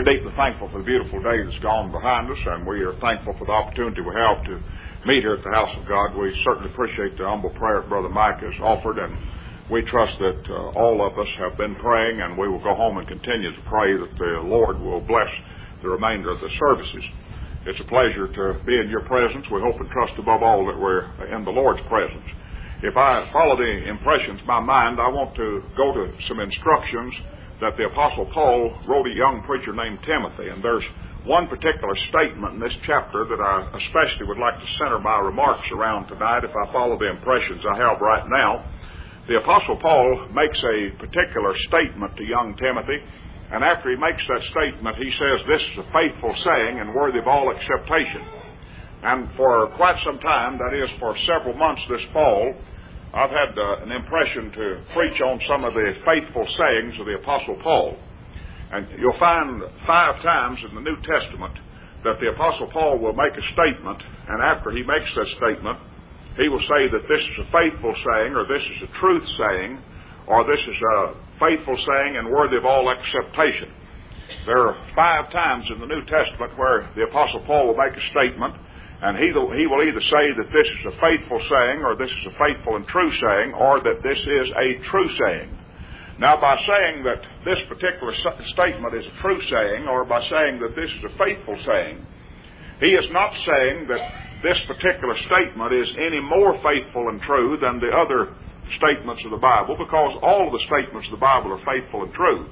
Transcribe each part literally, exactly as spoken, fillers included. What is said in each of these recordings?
deeply thankful for the beautiful day that's gone behind us, and we are thankful for the opportunity we have to meet here at the house of God. We certainly appreciate the humble prayer that Brother Mike has offered, and we trust that uh, all of us have been praying, and we will go home and continue to pray that the Lord will bless the remainder of the services. It's a pleasure to be in your presence. We hope and trust above all that we're in the Lord's presence. If I follow the impressions of my mind, I want to go to some instructions that the Apostle Paul wrote a young preacher named Timothy. And there's one particular statement in this chapter that I especially would like to center my remarks around tonight if I follow the impressions I have right now. The Apostle Paul makes a particular statement to young Timothy, and after he makes that statement, he says, "This is a faithful saying and worthy of all acceptation." And for quite some time, that is for several months this fall, I've had uh, an impression to preach on some of the faithful sayings of the Apostle Paul. And you'll find five times in the New Testament that the Apostle Paul will make a statement, and after he makes that statement, he will say that this is a faithful saying, or this is a truth saying, or this is a faithful saying and worthy of all acceptation. There are five times in the New Testament where the Apostle Paul will make a statement, and he will, he will either say that this is a faithful saying, or this is a faithful and true saying, or that this is a true saying. Now, by saying that this particular statement is a true saying, or by saying that this is a faithful saying, he is not saying that this particular statement is any more faithful and true than the other statements of the Bible, because all of the statements of the Bible are faithful and true.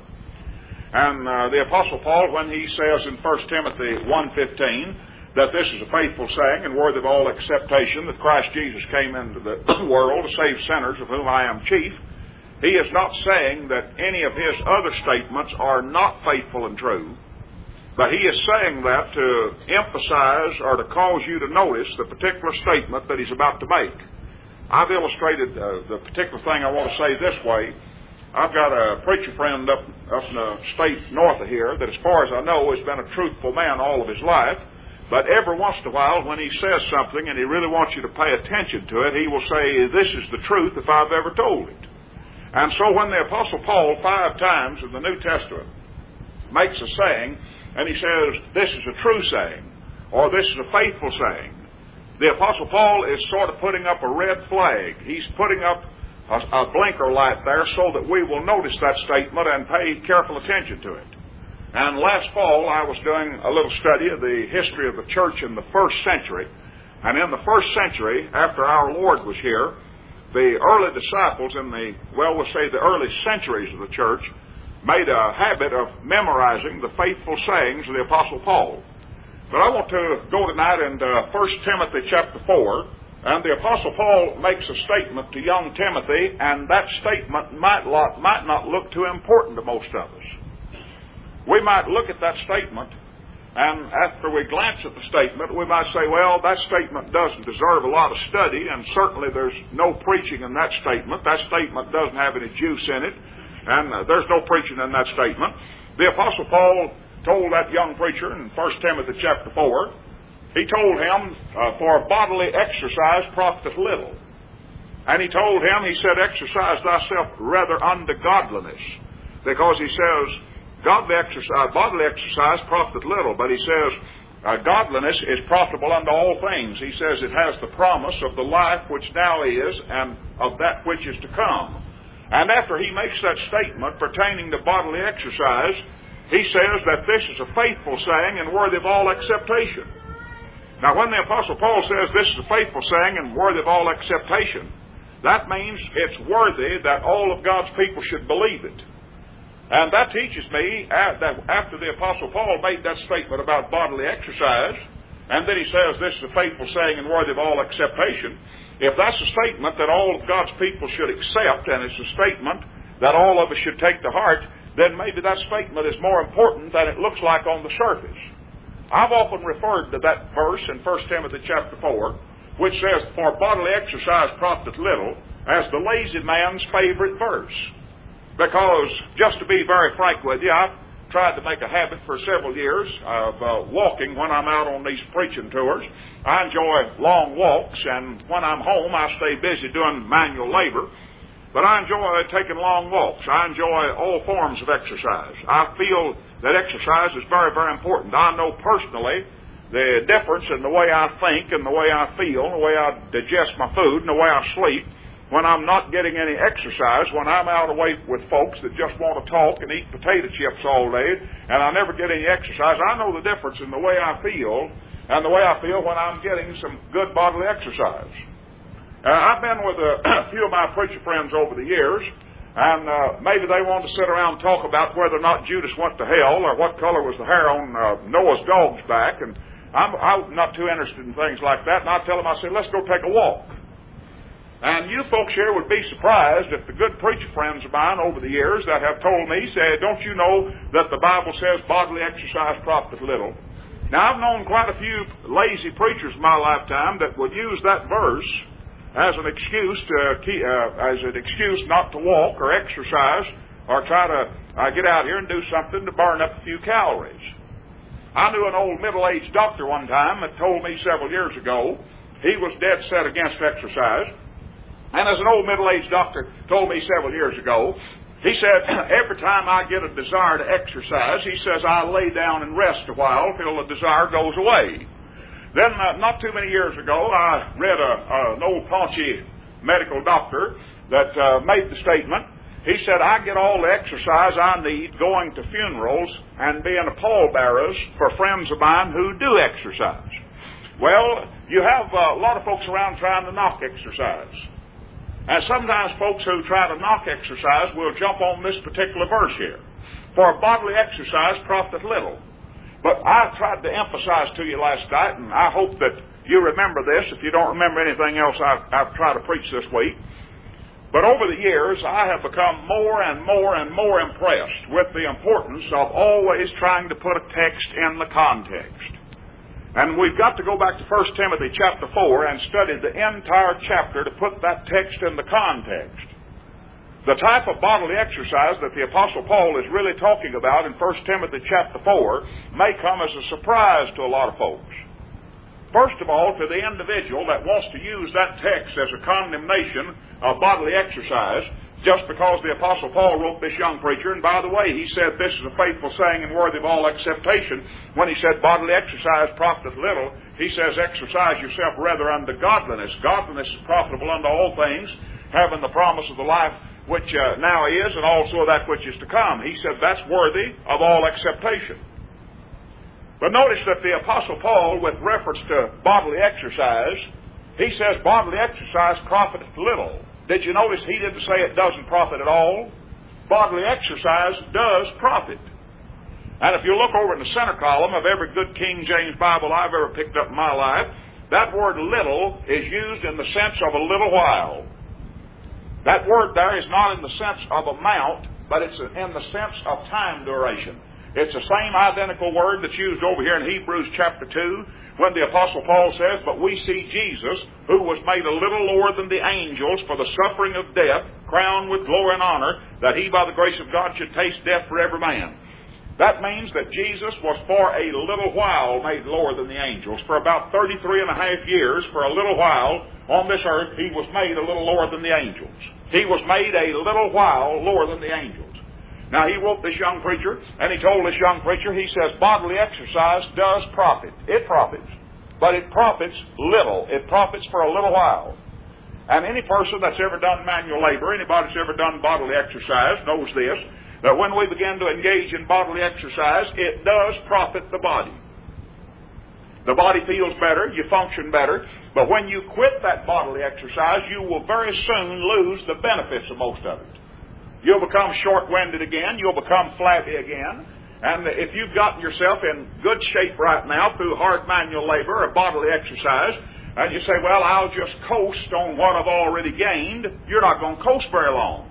And uh, the Apostle Paul, when he says in First Timothy one fifteen that this is a faithful saying and worthy of all acceptation, that Christ Jesus came into the world to save sinners, of whom I am chief, he is not saying that any of his other statements are not faithful and true, but he is saying that to emphasize or to cause you to notice the particular statement that he's about to make. I've illustrated uh, the particular thing I want to say this way. I've got a preacher friend up, up in the state north of here that, as far as I know, has been a truthful man all of his life. But every once in a while, when he says something and he really wants you to pay attention to it, he will say, "This is the truth if I've ever told it." And so when the Apostle Paul, five times in the New Testament, makes a saying, and he says, "This is a true saying," or "This is a faithful saying," the Apostle Paul is sort of putting up a red flag. He's putting up a, a blinker light there so that we will notice that statement and pay careful attention to it. And last fall, I was doing a little study of the history of the church in the first century. And in the first century, after our Lord was here, the early disciples in the, well, we'll say the early centuries of the church, made a habit of memorizing the faithful sayings of the Apostle Paul. But I want to go tonight into First Timothy chapter four, and the Apostle Paul makes a statement to young Timothy, and that statement might, might not look too important to most of us. We might look at that statement, and after we glance at the statement, we might say, well, that statement doesn't deserve a lot of study, and certainly there's no preaching in that statement. That statement doesn't have any juice in it, and uh, there's no preaching in that statement. The Apostle Paul told that young preacher in First Timothy chapter four, he told him, uh, for bodily exercise profiteth little. And he told him, he said, "Exercise thyself rather unto godliness," because he says, Godly exercise, bodily exercise profiteth little, but he says, uh, godliness is profitable unto all things. He says it has the promise of the life which now is and of that which is to come. And after he makes that statement pertaining to bodily exercise, he says that this is a faithful saying and worthy of all acceptation. Now, when the Apostle Paul says this is a faithful saying and worthy of all acceptation, that means it's worthy that all of God's people should believe it. And that teaches me that after the Apostle Paul made that statement about bodily exercise, and then he says this is a faithful saying and worthy of all acceptation, if that's a statement that all of God's people should accept, and it's a statement that all of us should take to heart, then maybe that statement is more important than it looks like on the surface. I've often referred to that verse in First Timothy chapter four, which says, "For bodily exercise profiteth little," as the lazy man's favorite verse. Because, just to be very frank with you, I've tried to make a habit for several years of uh, walking when I'm out on these preaching tours. I enjoy long walks, and when I'm home, I stay busy doing manual labor. but I enjoy taking long walks. I enjoy all forms of exercise. I feel that exercise is very, very important. I know personally the difference in the way I think and the way I feel, the way I digest my food and the way I sleep when I'm not getting any exercise, when I'm out away with folks that just want to talk and eat potato chips all day and I never get any exercise. I know the difference in the way I feel and the way I feel when I'm getting some good bodily exercise. Uh, I've been with a, a few of my preacher friends over the years, and uh, maybe they want to sit around and talk about whether or not Judas went to hell or what color was the hair on uh, Noah's dog's back, and I'm, I'm not too interested in things like that, and I tell them, I say, let's go take a walk. And you folks here would be surprised if the good preacher friends of mine over the years that have told me, say, don't you know that the Bible says bodily exercise profiteth little? Now, I've known quite a few lazy preachers in my lifetime that would use that verse as an excuse to keep, uh, as an excuse not to walk or exercise or try to uh, get out here and do something to burn up a few calories. I knew an old middle-aged doctor one time that told me several years ago he was dead set against exercise. And as an old middle-aged doctor told me several years ago, he said, every time I get a desire to exercise, he says, I lay down and rest a while till the desire goes away. Then, uh, not too many years ago, I read a, uh, an old paunchy medical doctor that uh, made the statement. He said, I get all the exercise I need going to funerals and being a pallbearers for friends of mine who do exercise. Well, you have uh, a lot of folks around trying to knock exercise. And sometimes folks who try to knock exercise will jump on this particular verse here. For bodily exercise profiteth little. But I tried to emphasize to you last night, and I hope that you remember this. If you don't remember anything else I've, I've tried to preach this week. But over the years, I have become more and more and more impressed with the importance of always trying to put a text in the context. And we've got to go back to First Timothy chapter four and study the entire chapter to put that text in the context. The type of bodily exercise that the Apostle Paul is really talking about in First Timothy chapter four may come as a surprise to a lot of folks. First of all, to the individual that wants to use that text as a condemnation of bodily exercise, just because the Apostle Paul wrote this young preacher, and by the way, he said this is a faithful saying and worthy of all acceptation. When he said bodily exercise profiteth little, he says exercise yourself rather unto godliness. Godliness is profitable unto all things, having the promise of the life which uh, now is, and also that which is to come. He said that's worthy of all acceptation. But notice that the Apostle Paul, with reference to bodily exercise, he says bodily exercise profiteth little. Did you notice he didn't say it doesn't profit at all? Bodily exercise does profit. And if you look over in the center column of every good King James Bible I've ever picked up in my life, that word little is used in the sense of a little while. That word there is not in the sense of amount, but it's in the sense of time duration. It's the same identical word that's used over here in Hebrews chapter two, when the Apostle Paul says, but we see Jesus, who was made a little lower than the angels for the suffering of death, crowned with glory and honor, that he by the grace of God should taste death for every man. That means that Jesus was for a little while made lower than the angels. For about thirty-three and a half years, for a little while on this earth, he was made a little lower than the angels. He was made a little while lower than the angels. Now, he wrote this young preacher, and he told this young preacher, he says, bodily exercise does profit. It profits. But it profits little. It profits for a little while. And any person that's ever done manual labor, anybody that's ever done bodily exercise knows this, that when we begin to engage in bodily exercise, it does profit the body. The body feels better, you function better, but when you quit that bodily exercise, you will very soon lose the benefits of most of it. You'll become short-winded again, you'll become flabby again, and if you've gotten yourself in good shape right now through hard manual labor or bodily exercise, and you say, well, I'll just coast on what I've already gained, you're not going to coast very long.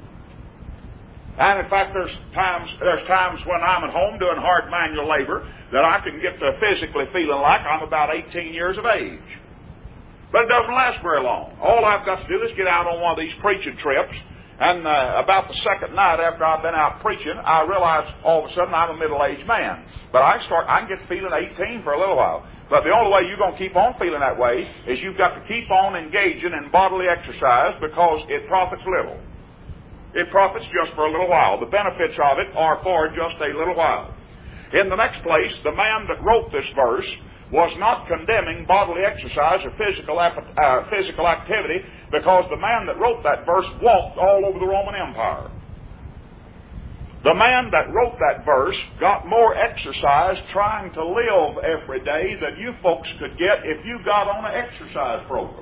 And in fact, there's times there's times when I'm at home doing hard manual labor that I can get to physically feeling like I'm about eighteen years of age. But it doesn't last very long. All I've got to do is get out on one of these preaching trips, and uh, about the second night after I've been out preaching, I realize all of a sudden I'm a middle-aged man. But I start I can get to feeling eighteen for a little while. But the only way you're going to keep on feeling that way is you've got to keep on engaging in bodily exercise because it profits little. It profits just for a little while. The benefits of it are for just a little while. In the next place, the man that wrote this verse was not condemning bodily exercise or physical, uh, physical activity, because the man that wrote that verse walked all over the Roman Empire. The man that wrote that verse got more exercise trying to live every day than you folks could get if you got on an exercise program.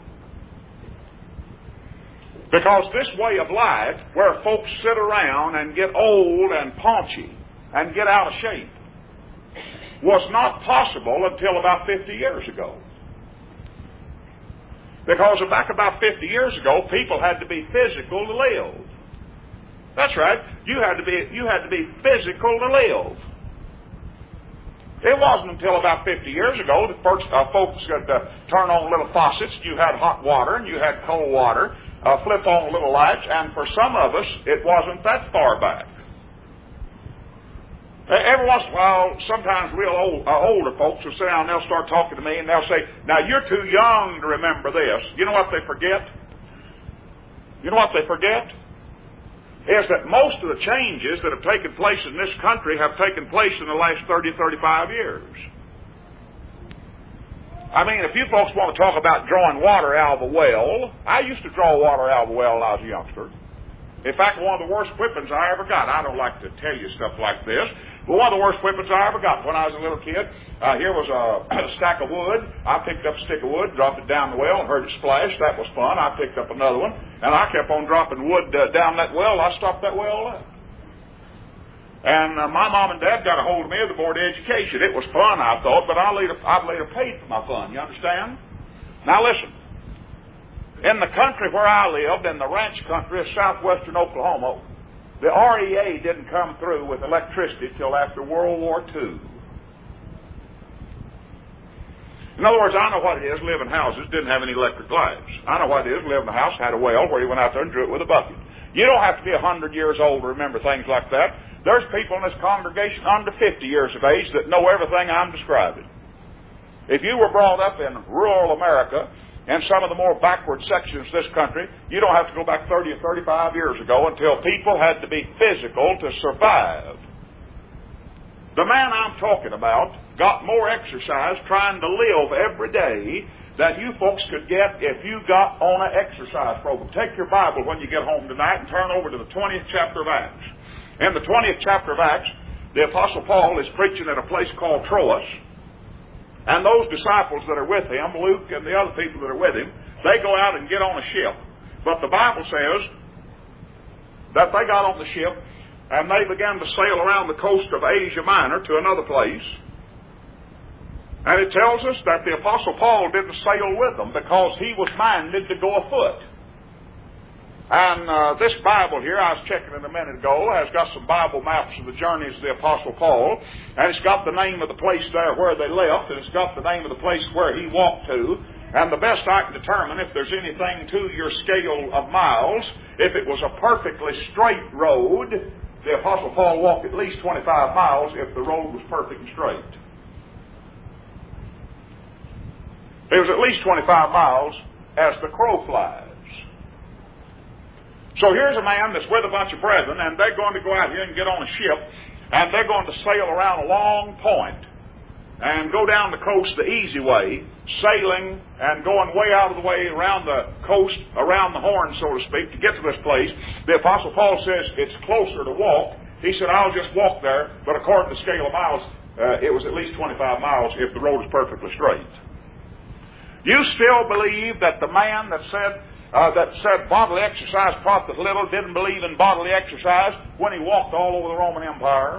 Because this way of life, where folks sit around and get old and paunchy and get out of shape, was not possible until about fifty years ago. Because back about fifty years ago, people had to be physical to live. That's right. You had to be you had to be physical to live. It wasn't until about fifty years ago that folks, uh, folks could uh, turn on little faucets. You had hot water and you had cold water. Uh, flip on little lights, and for some of us, it wasn't that far back. Every once in a while, sometimes real old, uh, older folks will sit down and they'll start talking to me and they'll say, now you're too young to remember this. You know what they forget? You know what they forget? Is that most of the changes that have taken place in this country have taken place in the last thirty, thirty-five years. I mean, if you folks want to talk about drawing water out of a well, I used to draw water out of a well when I was a youngster. In fact, one of the worst whippings I ever got. I don't like to tell you stuff like this, but one of the worst whippings I ever got when I was a little kid, uh, here was a, a stack of wood. I picked up a stick of wood, dropped it down the well, and heard it splash. That was fun. I picked up another one, and I kept on dropping wood uh, down that well. I stopped that well up. And uh, my mom and dad got a hold of me at the Board of Education. It was fun, I thought, but I later, I later paid for my fun. You understand? Now listen. In the country where I lived, in the ranch country of southwestern Oklahoma, the R E A didn't come through with electricity till after World War Two. In other words, I know what it is to live in houses didn't have any electric lights. I know what it is to live in a house had a well where you went out there and drew it with a bucket. You don't have to be a hundred years old to remember things like that. There's people in this congregation under fifty years of age that know everything I'm describing. If you were brought up in rural America, in some of the more backward sections of this country, you don't have to go back thirty or thirty-five years ago until people had to be physical to survive. The man I'm talking about got more exercise trying to live every day than you folks could get if you got on an exercise program. Take your Bible when you get home tonight and turn over to the twentieth chapter of Acts. In the twentieth chapter of Acts, the Apostle Paul is preaching at a place called Troas. And those disciples that are with him, Luke and the other people that are with him, they go out and get on a ship. But the Bible says that they got on the ship and they began to sail around the coast of Asia Minor to another place. And it tells us that the Apostle Paul didn't sail with them because he was minded to go afoot. And uh, this Bible here, I was checking it a minute ago, has got some Bible maps of the journeys of the Apostle Paul, and it's got the name of the place there where they left, and it's got the name of the place where he walked to. And the best I can determine, if there's anything to your scale of miles, if it was a perfectly straight road, the Apostle Paul walked at least twenty-five miles if the road was perfect and straight. It was at least twenty-five miles as the crow flies. So here's a man that's with a bunch of brethren, and they're going to go out here and get on a ship, and they're going to sail around a long point and go down the coast the easy way, sailing and going way out of the way around the coast, around the horn, so to speak, to get to this place. The Apostle Paul says it's closer to walk. He said, I'll just walk there, but according to the scale of miles, uh, it was at least twenty-five miles if the road is perfectly straight. You still believe that the man that said, Uh, that said bodily exercise profiteth little, didn't believe in bodily exercise when he walked all over the Roman Empire?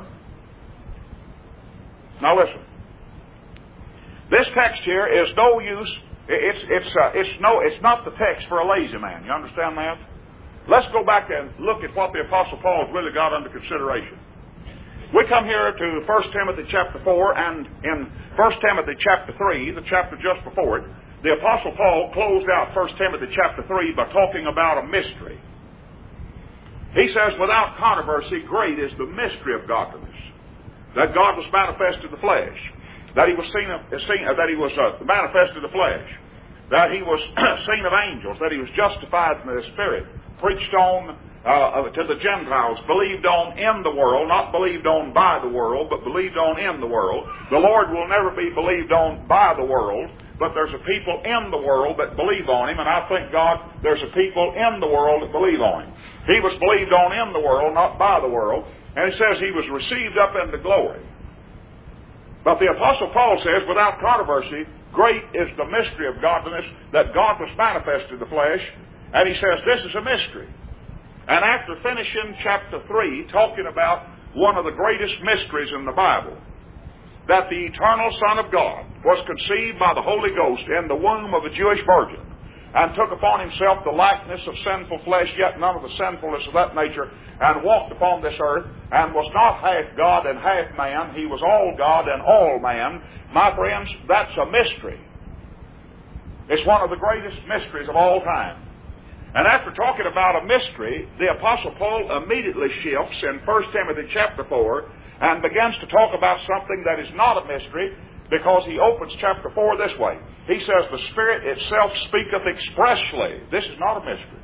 Now listen. This text here is no use. It's it's uh, it's no. It's not the text for a lazy man. You understand that? Let's go back and look at what the Apostle Paul has really got under consideration. We come here to First Timothy chapter four, and in First Timothy chapter three, the chapter just before it, the Apostle Paul closed out First Timothy chapter three by talking about a mystery. He says, without controversy, great is the mystery of godliness. That God was manifest in the flesh. That he was seen, of, seen that he was uh, manifest in the flesh. That he was seen of angels. That he was justified in the Spirit. Preached on uh, to the Gentiles, believed on in the world, not believed on by the world, but believed on in the world. The Lord will never be believed on by the world, but there's a people in the world that believe on Him, and I thank God there's a people in the world that believe on Him. He was believed on in the world, not by the world, and it says He was received up into glory. But the Apostle Paul says, without controversy, great is the mystery of godliness, that God was manifest in the flesh, and he says this is a mystery. And after finishing chapter three, talking about one of the greatest mysteries in the Bible, that the eternal Son of God was conceived by the Holy Ghost in the womb of a Jewish virgin, and took upon himself the likeness of sinful flesh, yet none of the sinfulness of that nature, and walked upon this earth, and was not half God and half man. He was all God and all man. My friends, that's a mystery. It's one of the greatest mysteries of all time. And after talking about a mystery, the Apostle Paul immediately shifts in First Timothy chapter four and begins to talk about something that is not a mystery, because he opens chapter four this way. He says, the Spirit itself speaketh expressly. This is not a mystery.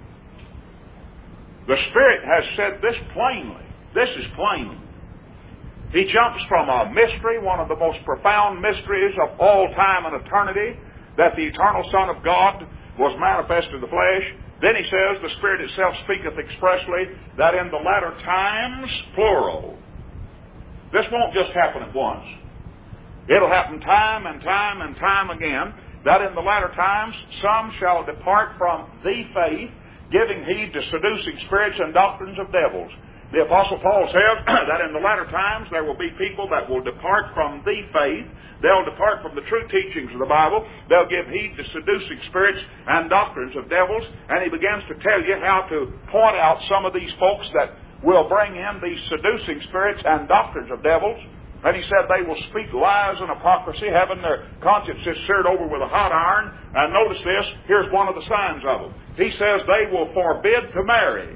The Spirit has said this plainly. This is plain. He jumps from a mystery, one of the most profound mysteries of all time and eternity, that the eternal Son of God was manifest in the flesh. Then he says, the Spirit itself speaketh expressly, that in the latter times, plural. This won't just happen at once. It'll happen time and time and time again, that in the latter times some shall depart from the faith, giving heed to seducing spirits and doctrines of devils. The Apostle Paul says that in the latter times there will be people that will depart from the faith. They'll depart from the true teachings of the Bible. They'll give heed to seducing spirits and doctrines of devils. And he begins to tell you how to point out some of these folks that will bring in these seducing spirits and doctrines of devils. And he said they will speak lies and hypocrisy, having their consciences seared over with a hot iron. And notice this, here's one of the signs of them. He says they will forbid to marry.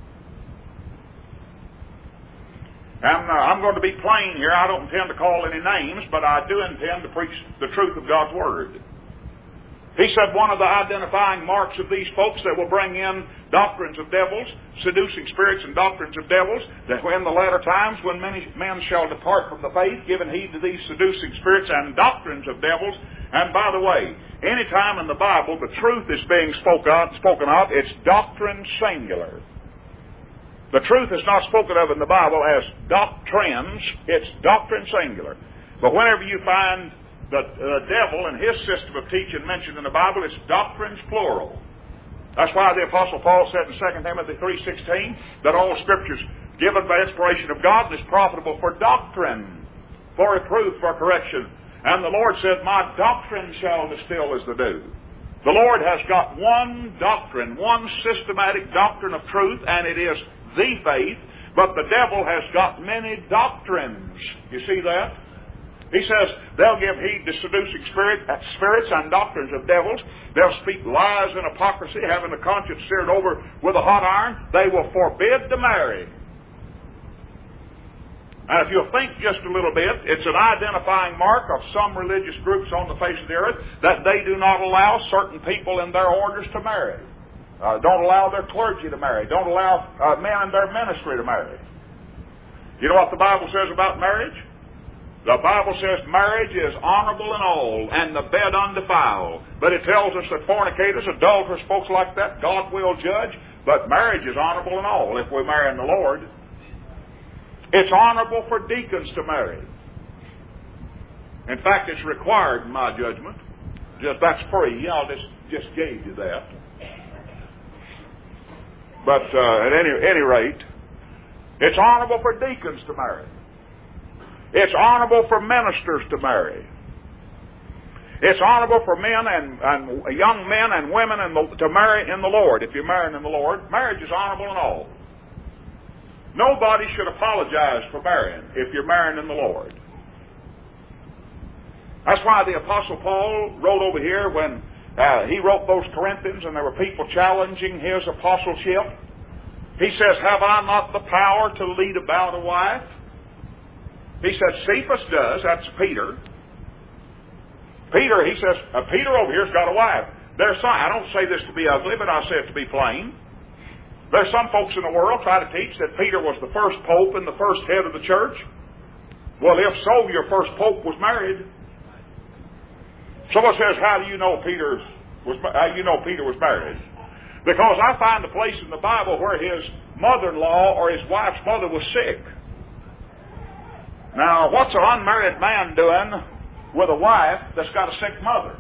And uh, I'm going to be plain here. I don't intend to call any names, but I do intend to preach the truth of God's Word. He said one of the identifying marks of these folks that will bring in doctrines of devils, seducing spirits and doctrines of devils, that in the latter times when many men shall depart from the faith, giving heed to these seducing spirits and doctrines of devils. And by the way, any time in the Bible the truth is being spoken of, spoken of, it's doctrine singular. The truth is not spoken of in the Bible as doctrines, it's doctrine singular. But whenever you find the uh, devil and his system of teaching mentioned in the Bible, it's doctrines plural. That's why the Apostle Paul said in Second Timothy three sixteen that all Scripture is given by inspiration of God and is profitable for doctrine, for reproof, for correction. And the Lord said, my doctrine shall distill as the dew. The Lord has got one doctrine, one systematic doctrine of truth, and it is the faith, but the devil has got many doctrines. You see that? He says they'll give heed to seducing spirit, spirits and doctrines of devils. They'll speak lies and hypocrisy, having the conscience seared over with a hot iron. They will forbid to marry. And if you'll think just a little bit, it's an identifying mark of some religious groups on the face of the earth that they do not allow certain people in their orders to marry. Uh, don't allow their clergy to marry. Don't allow uh, men in their ministry to marry. You know what the Bible says about marriage? The Bible says marriage is honorable in all, and the bed undefiled. But it tells us that fornicators, adulterers, folks like that, God will judge. But marriage is honorable in all if we marry in the Lord. It's honorable for deacons to marry. In fact, it's required in my judgment. Just that's free. I'll just just gave you that. But uh, at any, any rate, it's honorable for deacons to marry. It's honorable for ministers to marry. It's honorable for men and, and young men and women in the, to marry in the Lord. If you're marrying in the Lord, marriage is honorable in all. Nobody should apologize for marrying if you're marrying in the Lord. That's why the Apostle Paul wrote over here when Uh, he wrote those Corinthians and there were people challenging his apostleship. He says, have I not the power to lead about a wife? He said, Cephas does. That's Peter. Peter, he says, uh, Peter over here's got a wife. There's some, I don't say this to be ugly, but I say it to be plain. There's some folks in the world try to teach that Peter was the first pope and the first head of the church. Well, if so, your first pope was married. Someone says, how do you know Peter was, how do you know Peter was married? Because I find a place in the Bible where his mother-in-law or his wife's mother was sick. Now, what's an unmarried man doing with a wife that's got a sick mother?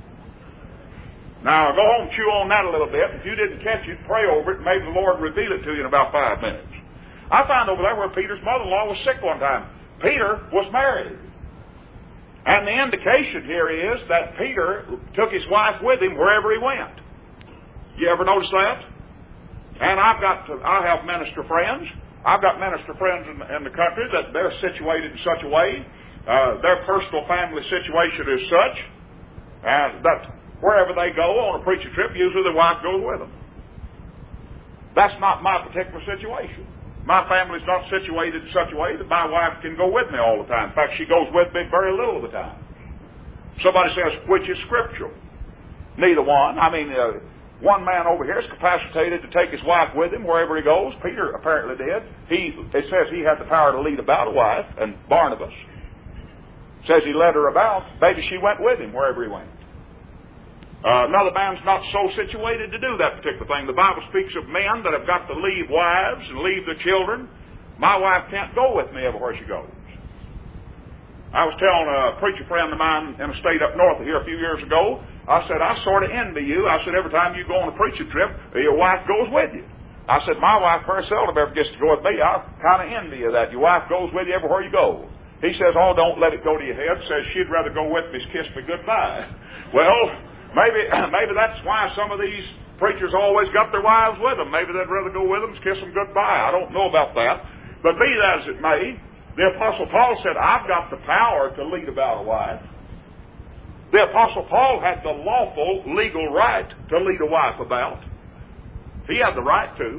Now, go home and chew on that a little bit. If you didn't catch it, pray over it, and maybe the Lord will reveal it to you in about five minutes. I found over there where Peter's mother-in-law was sick one time. Peter was married. And the indication here is that Peter took his wife with him wherever he went. You ever notice that? And I've got to, I have minister friends. I've got minister friends in, in the country that they're situated in such a way, uh, their personal family situation is such, and that wherever they go on a preaching trip, usually their wife goes with them. That's not my particular situation. My family's not situated in such a way that my wife can go with me all the time. In fact, she goes with me very little of the time. Somebody says, which is scriptural? Neither one. I mean, uh, one man over here is capacitated to take his wife with him wherever he goes. Peter apparently did. He, it says he had the power to lead about a wife, and Barnabas says he led her about. Maybe she went with him wherever he went. Uh, another man's not so situated to do that particular thing. The Bible speaks of men that have got to leave wives and leave their children. My wife can't go with me everywhere she goes. I was telling a preacher friend of mine in a state up north of here a few years ago, I said, I sort of envy you. I said, every time you go on a preaching trip, your wife goes with you. I said, my wife very seldom ever gets to go with me. I kind of envy you that. Your wife goes with you everywhere you go. He says, oh, don't let it go to your head. Says she'd rather go with me as kiss me goodbye. Well, maybe maybe that's why some of these preachers always got their wives with them. Maybe they'd rather go with them as kiss them goodbye. I don't know about that. But be that as it may, the Apostle Paul said, I've got the power to lead about a wife. The Apostle Paul had the lawful, legal right to lead a wife about. He had the right to.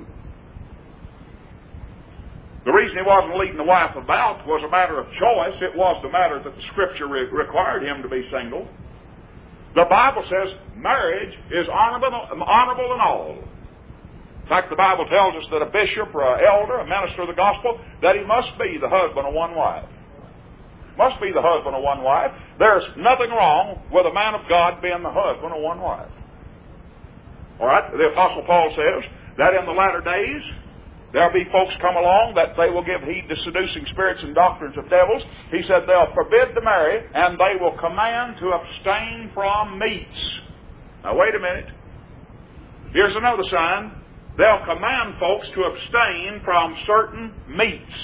The reason he wasn't leading the wife about was a matter of choice. It was the matter that the Scripture re- required him to be single. The Bible says marriage is honorable, honorable in all. In fact, the Bible tells us that a bishop or an elder, a minister of the gospel, that he must be the husband of one wife. Must be the husband of one wife. There's nothing wrong with a man of God being the husband of one wife. All right? The Apostle Paul says that in the latter days, there'll be folks come along that they will give heed to seducing spirits and doctrines of devils. He said they'll forbid to marry, and they will command to abstain from meats. Now, wait a minute. Here's another sign. They'll command folks to abstain from certain meats.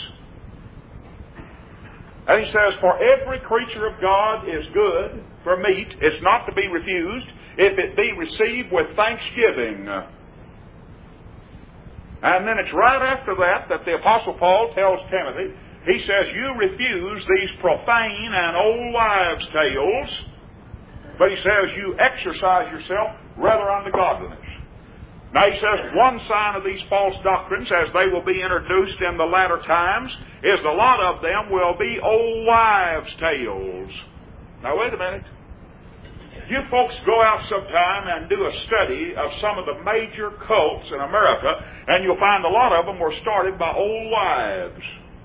And he says, for every creature of God is good for meat. It's not to be refused if it be received with thanksgiving. And then it's right after that that the Apostle Paul tells Timothy, he says, you refuse these profane and old wives' tales, but he says you exercise yourself rather unto godliness. Now he says one sign of these false doctrines, as they will be introduced in the latter times, is a lot of them will be old wives' tales. Now wait a minute. You folks go out sometime and do a study of some of the major cults in America, and you'll find a lot of them were started by old wives.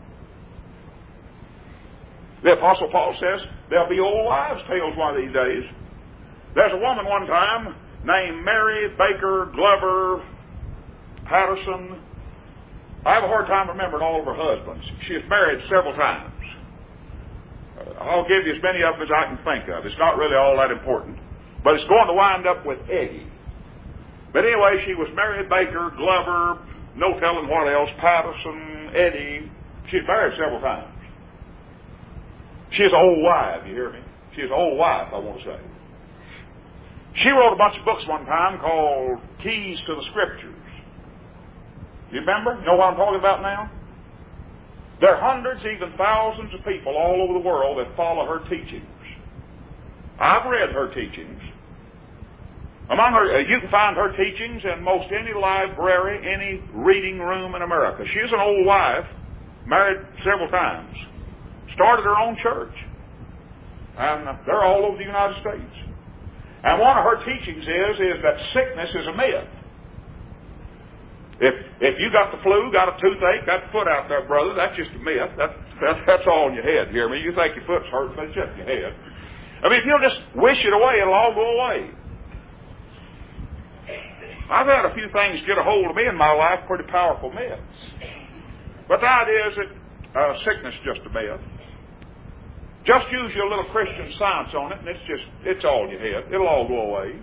The Apostle Paul says there'll be old wives' tales one of these days. There's a woman one time named Mary Baker Glover Patterson. I have a hard time remembering all of her husbands. She has married several times. Uh, I'll give you as many of them as I can think of. It's not really all that important. But it's going to wind up with Eddie. But anyway, she was Mary Baker Glover, no telling what else, Patterson, Eddie. She's married several times. She's an old wife, you hear me? She's an old wife, I want to say. She wrote a bunch of books one time called Keys to the Scriptures. You remember? You know what I'm talking about now? There are hundreds, even thousands of people all over the world that follow her teachings. I've read her teachings. Among her, you can find her teachings in most any library, any reading room in America. She's an old wife, married several times, started her own church, and they're all over the United States. And one of her teachings is, is that sickness is a myth. If if you got the flu, got a toothache, got the foot out there, brother, that's just a myth. That's, that's, that's all in your head, hear me? You think your foot's hurting, but it's just in your head. I mean, if you'll just wish it away, it'll all go away. I've had a few things get a hold of me in my life, pretty powerful myths. But the idea is that uh, sickness is just a myth. Just use your little Christian science on it, and it's just, it's all in your head. It'll all go away.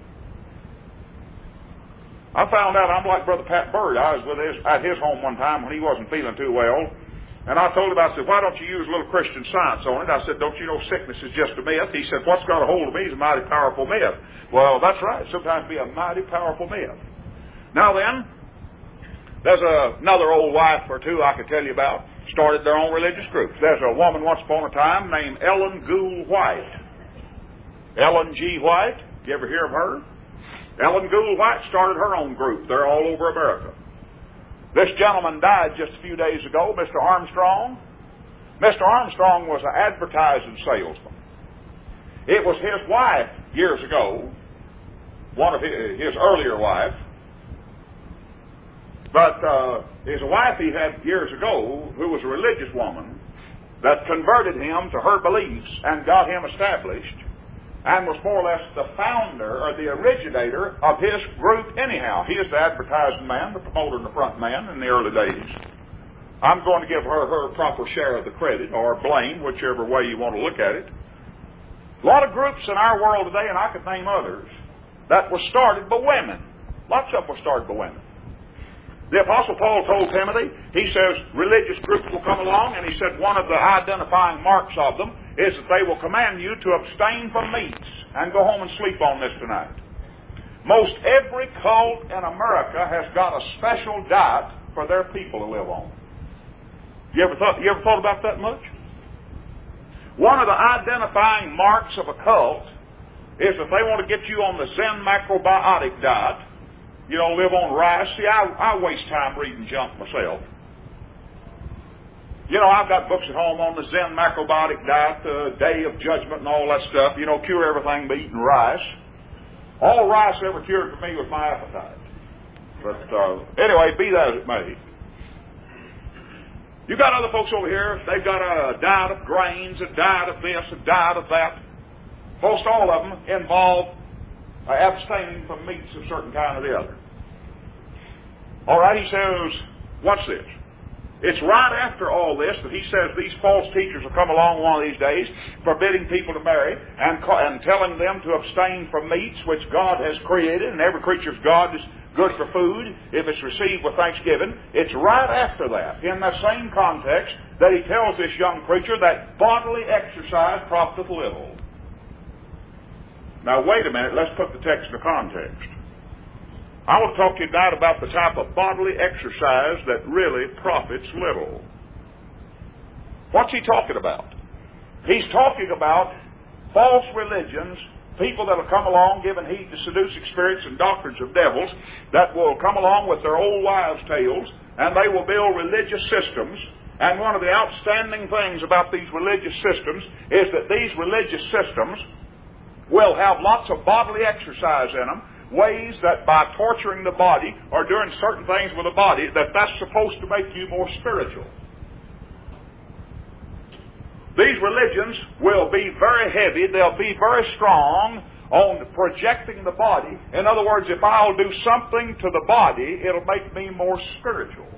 I found out I'm like Brother Pat Bird. I was with his, at his home one time when he wasn't feeling too well. And I told him, I said, why don't you use a little Christian science on it? I said, don't you know sickness is just a myth? He said, what's got a hold of me is a mighty powerful myth. Well, that's right. Sometimes it be a mighty powerful myth. Now then, there's a, another old wife or two I could tell you about, started their own religious groups. There's a woman once upon a time named Ellen Gould White. Ellen G. White, you ever hear of her? Ellen Gould White started her own group. They're all over America. This gentleman died just a few days ago, Mister Armstrong. Mister Armstrong was an advertising salesman. It was his wife years ago, one of his, his earlier wife, but uh, his wife he had years ago, who was a religious woman, that converted him to her beliefs and got him established, and was more or less the founder or the originator of his group anyhow. He is the advertising man, the promoter and the front man in the early days. I'm going to give her her proper share of the credit, or blame, whichever way you want to look at it. A lot of groups in our world today, and I could name others, that were started by women. Lots of them were started by women. The Apostle Paul told Timothy, he says, religious groups will come along, and he said one of the identifying marks of them is that they will command you to abstain from meats and go home and sleep on this tonight. Most every cult in America has got a special diet for their people to live on. You ever thought, you ever thought about that much? One of the identifying marks of a cult is that they want to get you on the Zen macrobiotic diet. You know, live on rice. See, I, I waste time reading junk myself. You know, I've got books at home on the Zen macrobiotic diet, the Day of Judgment and all that stuff. You know, cure everything by eating rice. All rice ever cured for me was my appetite. But uh, anyway, be that as it may. You got other folks over here, they've got a diet of grains, a diet of this, a diet of that. Most all of them involve uh, abstaining from meats of certain kind or the other. All right, he says, watch this. It's right after all this that he says these false teachers will come along one of these days, forbidding people to marry and, and telling them to abstain from meats which God has created, and every creature of God is good for food if it's received with thanksgiving. It's right after that, in that same context, that he tells this young preacher that bodily exercise profiteth little. Now wait a minute, let's put the text in context. I will talk to you tonight about the type of bodily exercise that really profits little. What's he talking about? He's talking about false religions, people that will come along giving heed to seducing spirits and doctrines of devils, that will come along with their old wives' tales, and they will build religious systems. And one of the outstanding things about these religious systems is that these religious systems will have lots of bodily exercise in them, ways that by torturing the body or doing certain things with the body, that that's supposed to make you more spiritual. These religions will be very heavy, they'll be very strong on projecting the body. In other words, if I'll do something to the body, it'll make me more spiritual.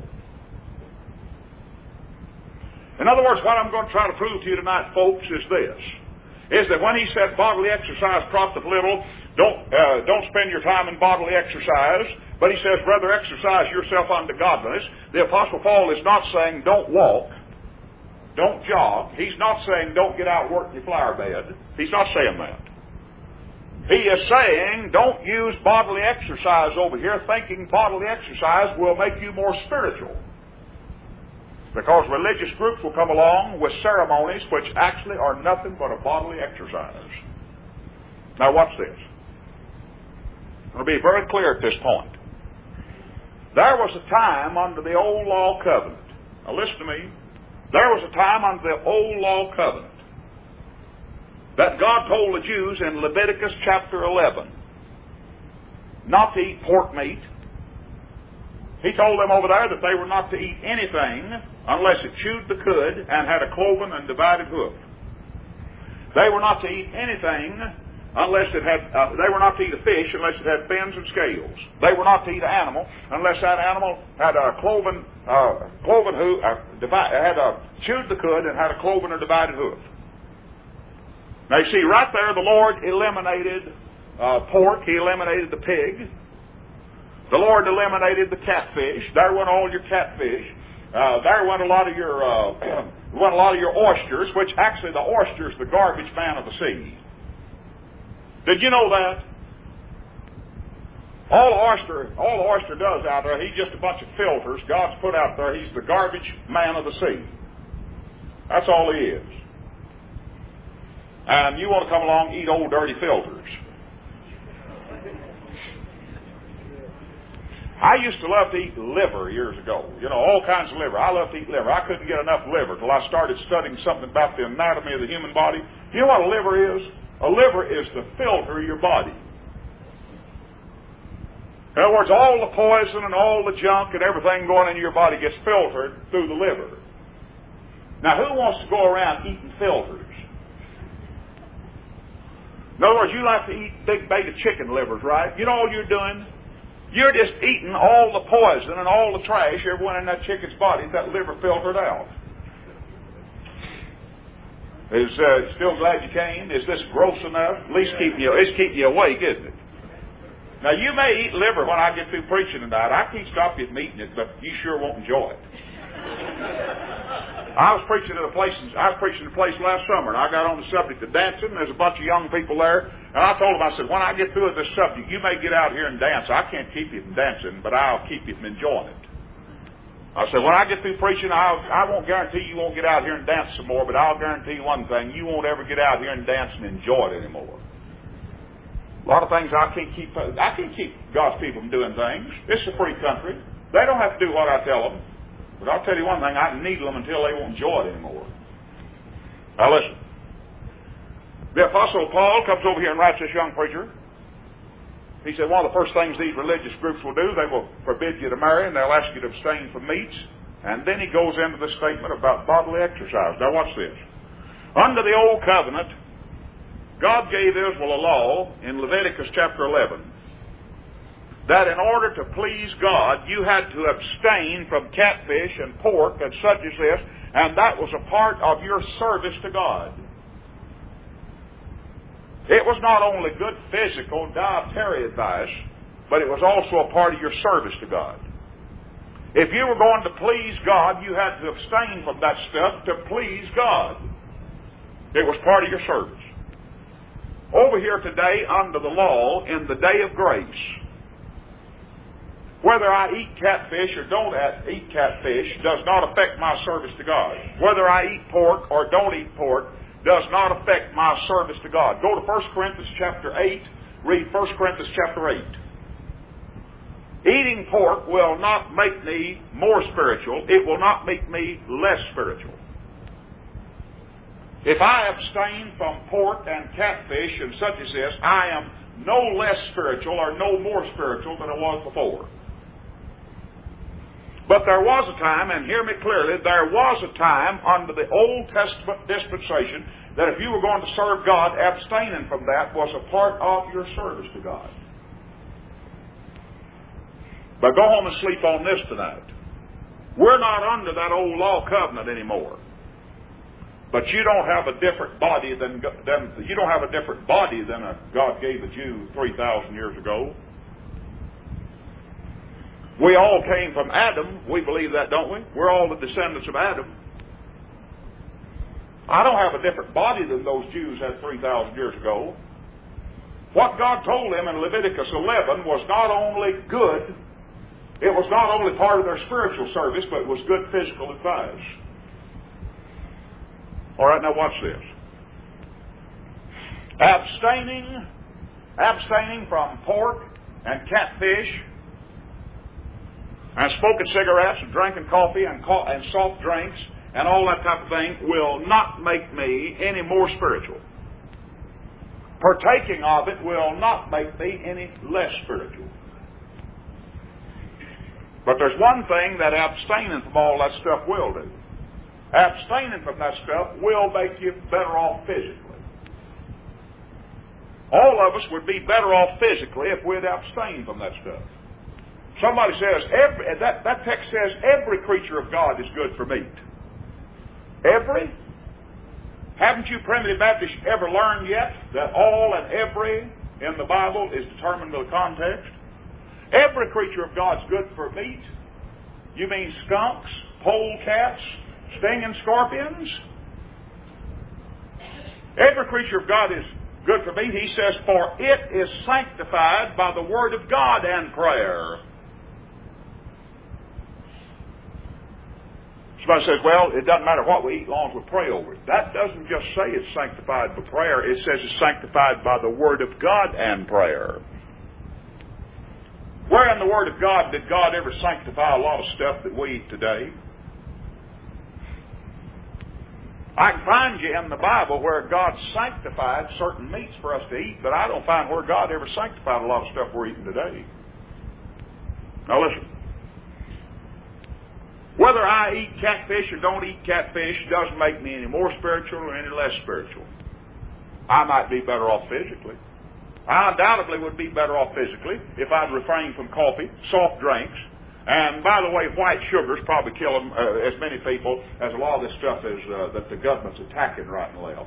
In other words, what I'm going to try to prove to you tonight, folks, is this. Is that when he said bodily exercise profiteth little, don't uh, don't spend your time in bodily exercise, but he says rather exercise yourself unto godliness. The Apostle Paul is not saying don't walk, don't jog. He's not saying don't get out and work in your flower bed. He's not saying that. He is saying don't use bodily exercise over here thinking bodily exercise will make you more spiritual. Because religious groups will come along with ceremonies which actually are nothing but a bodily exercise. Now watch this. I'm going to be very clear at this point. There was a time under the old law covenant. Now listen to me. There was a time under the old law covenant that God told the Jews in Leviticus chapter eleven not to eat pork meat. He told them over there that they were not to eat anything unless it chewed the cud and had a cloven and divided hoof. They were not to eat anything unless it had, uh, they were not to eat a fish unless it had fins and scales. They were not to eat an animal unless that animal had a cloven, uh, cloven hoof, uh, divide, had a, chewed the cud and had a cloven or divided hoof. Now you see, right there the Lord eliminated uh, pork, He eliminated the pig. The Lord eliminated the catfish. There went all your catfish. Uh, there went a lot of your uh, went a lot of your oysters, which actually the oyster's the garbage man of the sea. Did you know that? All oyster, all the oyster does out there, he's just a bunch of filters God's put out there. He's the garbage man of the sea. That's all he is. And you want to come along and eat old dirty filters. I used to love to eat liver years ago. You know, all kinds of liver. I love to eat liver. I couldn't get enough liver till I started studying something about the anatomy of the human body. You know what a liver is? A liver is the filter of your body. In other words, all the poison and all the junk and everything going into your body gets filtered through the liver. Now, who wants to go around eating filters? In other words, you like to eat big bag of chicken livers, right? You know all you're doing? You're just eating all the poison and all the trash everyone in that chicken's body, that liver filtered out. Is uh, still glad you came? Is this gross enough? At least keep you, it's keeping you awake, isn't it? Now you may eat liver when I get through preaching tonight. I can't stop you from eating it, but you sure won't enjoy it. I was preaching at a place. I was preaching at a place last summer, and I got on the subject of dancing. There's a bunch of young people there, and I told them, I said, when I get through with this subject, you may get out here and dance. I can't keep you from dancing, but I'll keep you from enjoying it. I said, when I get through preaching, I'll, I won't guarantee you won't get out here and dance some more, but I'll guarantee you one thing: you won't ever get out here and dance and enjoy it anymore. A lot of things I can't keep. I can't keep God's people from doing things. It's a free country. They don't have to do what I tell them. But I'll tell you one thing, I can needle them until they won't enjoy it anymore. Now listen. The Apostle Paul comes over here and writes this young preacher. He said one of the first things these religious groups will do, they will forbid you to marry and they'll ask you to abstain from meats. And then he goes into the statement about bodily exercise. Now watch this. Under the Old Covenant, God gave Israel a law in Leviticus chapter eleven. That in order to please God, you had to abstain from catfish and pork and such as this, and that was a part of your service to God. It was not only good physical, dietary advice, but it was also a part of your service to God. If you were going to please God, you had to abstain from that stuff to please God. It was part of your service. Over here today, under the law, in the day of grace, whether I eat catfish or don't eat catfish does not affect my service to God. Whether I eat pork or don't eat pork does not affect my service to God. Go to First Corinthians chapter eight. Read First Corinthians chapter eight. Eating pork will not make me more spiritual. It will not make me less spiritual. If I abstain from pork and catfish and such as this, I am no less spiritual or no more spiritual than I was before. But there was a time, and hear me clearly, there was a time under the Old Testament dispensation that if you were going to serve God, abstaining from that was a part of your service to God. But go home and sleep on this tonight. We're not under that old law covenant anymore. But you don't have a different body than, than you don't have a different body than a, God gave a Jew three thousand years ago. We all came from Adam. We believe that, don't we? We're all the descendants of Adam. I don't have a different body than those Jews had three thousand years ago. What God told them in Leviticus eleven was not only good, it was not only part of their spiritual service, but it was good physical advice. All right, now watch this. Abstaining, abstaining from pork and catfish, and smoking cigarettes and drinking coffee and, co- and soft drinks and all that type of thing will not make me any more spiritual. Partaking of it will not make me any less spiritual. But there's one thing that abstaining from all that stuff will do. Abstaining from that stuff will make you better off physically. All of us would be better off physically if we'd abstain from that stuff. Somebody says, every, that, that text says every creature of God is good for meat. Every? Haven't you primitive Baptists ever learned yet that all and every in the Bible is determined by the context? Every creature of God is good for meat. You mean skunks, polecats, stinging scorpions? Every creature of God is good for meat. He says, for it is sanctified by the word of God and prayer. Somebody says, well, it doesn't matter what we eat as long as we pray over it. That doesn't just say it's sanctified by prayer. It says it's sanctified by the Word of God and prayer. Where in the Word of God did God ever sanctify a lot of stuff that we eat today? I can find you in the Bible where God sanctified certain meats for us to eat, but I don't find where God ever sanctified a lot of stuff we're eating today. Now listen. Whether I eat catfish or don't eat catfish doesn't make me any more spiritual or any less spiritual. I might be better off physically. I undoubtedly would be better off physically if I'd refrain from coffee, soft drinks, and by the way, white sugars probably kill them, uh, as many people as a lot of this stuff is uh, that the government's attacking right and left.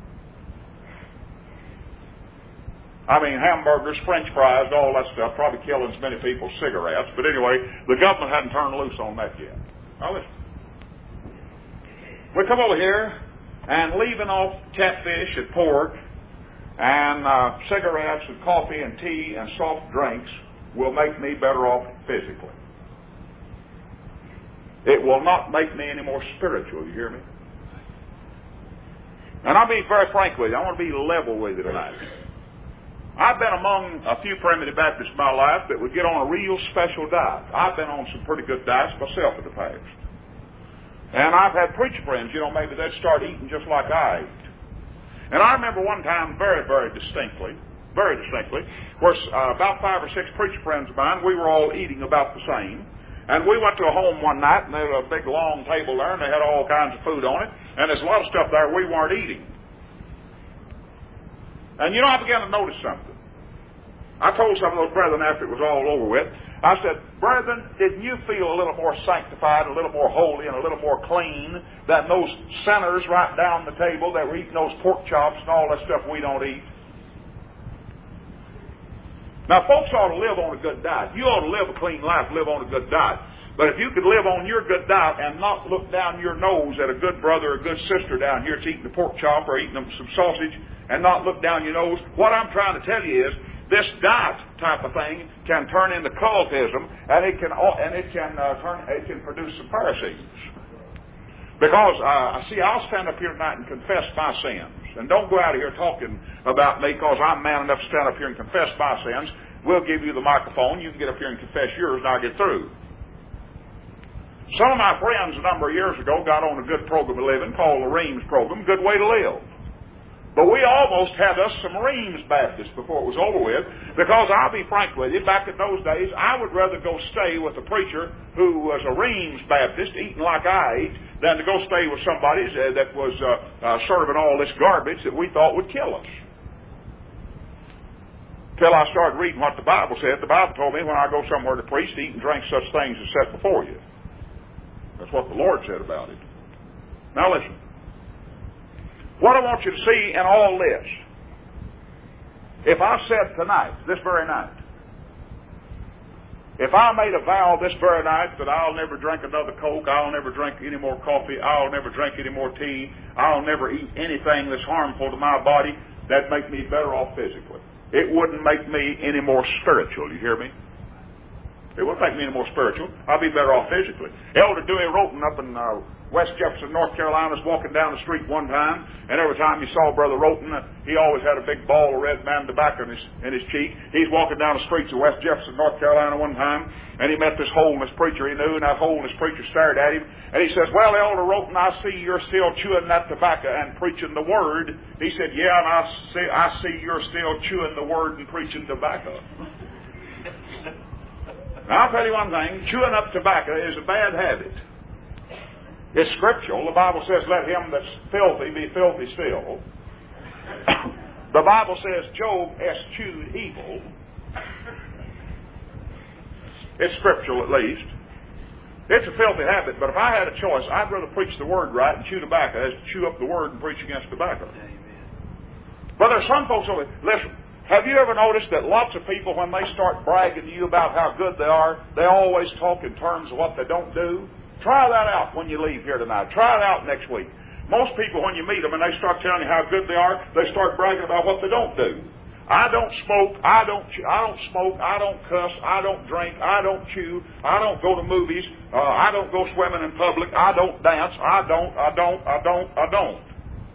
I mean, hamburgers, French fries, all that stuff, probably killing as many people as cigarettes. But anyway, the government hadn't turned loose on that yet. Now listen. We come over here, and leaving off catfish and pork, and uh, cigarettes and coffee and tea and soft drinks will make me better off physically. It will not make me any more spiritual, you hear me? And I'll be very frank with you. I want to be level with you tonight. I've been among a few primitive Baptists in my life that would get on a real special diet. I've been on some pretty good diets myself in the past. And I've had preacher friends, you know, maybe they'd start eating just like I ate. And I remember one time very, very distinctly, very distinctly, where uh, about five or six preacher friends of mine, we were all eating about the same. And we went to a home one night, and there was a big long table there, and they had all kinds of food on it. And there's a lot of stuff there we weren't eating. And you know, I began to notice something. I told some of those brethren after it was all over with, I said, brethren, didn't you feel a little more sanctified, a little more holy, and a little more clean than those sinners right down the table that were eating those pork chops and all that stuff we don't eat? Now, folks ought to live on a good diet. You ought to live a clean life, live on a good diet. But if you could live on your good diet and not look down your nose at a good brother or a good sister down here that's eating the pork chop or eating some sausage and not look down your nose, what I'm trying to tell you is this diet type of thing can turn into cultism, and it can and it can uh, turn it can produce some Pharisees. Because uh, see, I'll stand up here tonight and confess my sins, and don't go out of here talking about me because I'm man enough to stand up here and confess my sins. We'll give you the microphone. You can get up here and confess yours, and I'll get through. Some of my friends a number of years ago got on a good program of living called the Reams program, Good Way to Live. But we almost had us some Reams Baptists before it was over with, because I'll be frank with you, back in those days, I would rather go stay with a preacher who was a Reams Baptist, eating like I ate, than to go stay with somebody that was uh, uh, serving all this garbage that we thought would kill us. Till I started reading what the Bible said. The Bible told me when I go somewhere to preach, to eat and drink such things as set before you. That's what the Lord said about it. Now listen. What I want you to see in all this, if I said tonight, this very night, if I made a vow this very night that I'll never drink another Coke, I'll never drink any more coffee, I'll never drink any more tea, I'll never eat anything that's harmful to my body, that'd make me better off physically. It wouldn't make me any more spiritual, you hear me? It wouldn't make me any more spiritual. I'd be better off physically. Elder Dewey Roten up in uh, West Jefferson, North Carolina, was walking down the street one time, and every time you saw Brother Roten, uh, he always had a big ball of Red Man tobacco in his, in his cheek. He's walking down the streets of West Jefferson, North Carolina one time, and he met this holiness preacher he knew, and that holiness preacher stared at him, and he says, well, Elder Roten, I see you're still chewing that tobacco and preaching the Word. He said, yeah, and I see, I see you're still chewing the Word and preaching tobacco. Now, I'll tell you one thing. Chewing up tobacco is a bad habit. It's scriptural. The Bible says, let him that's filthy be filthy still. The Bible says, Job eschewed evil. It's scriptural, at least. It's a filthy habit, but if I had a choice, I'd rather preach the Word right and chew tobacco as to chew up the Word and preach against tobacco. Amen. But there's some folks over there. Listen, have you ever noticed that lots of people, when they start bragging to you about how good they are, they always talk in terms of what they don't do? Try that out when you leave here tonight. Try it out next week. Most people, when you meet them and they start telling you how good they are, they start bragging about what they don't do. I don't smoke, I don't I don't smoke, I don't cuss, I don't drink, I don't chew, I don't go to movies, uh, I don't go swimming in public, I don't dance, I don't, I don't, I don't, I don't.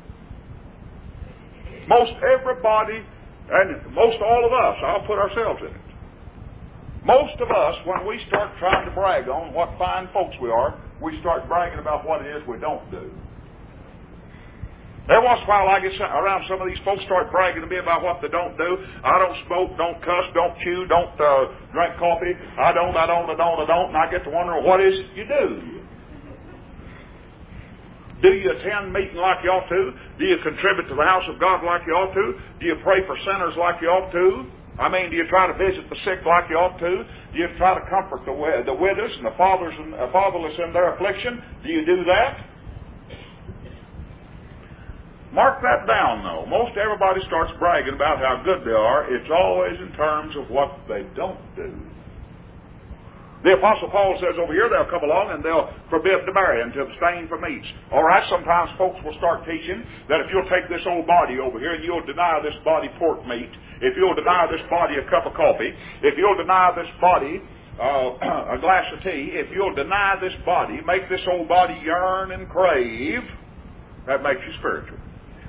Most everybody, and most all of us, I'll put ourselves in it. Most of us, when we start trying to brag on what fine folks we are, we start bragging about what it is we don't do. Every once in a while I get around some of these folks, start bragging to me about what they don't do. I don't smoke, don't cuss, don't chew, don't uh, drink coffee. I don't, I don't, I don't, I don't. And I get to wondering, what is it you do? Do you attend meeting like you ought to? Do you contribute to the house of God like you ought to? Do you pray for sinners like you ought to? I mean, do you try to visit the sick like you ought to? Do you try to comfort the, the widows and the fathers and uh, fatherless in their affliction? Do you do that? Mark that down, though. Most everybody starts bragging about how good they are. It's always in terms of what they don't do. The Apostle Paul says over here, they'll come along and they'll forbid to marry and to abstain from meats. All right, sometimes folks will start teaching that if you'll take this old body over here and you'll deny this body pork meat, if you'll deny this body a cup of coffee, if you'll deny this body uh, a glass of tea, if you'll deny this body, make this old body yearn and crave, that makes you spiritual.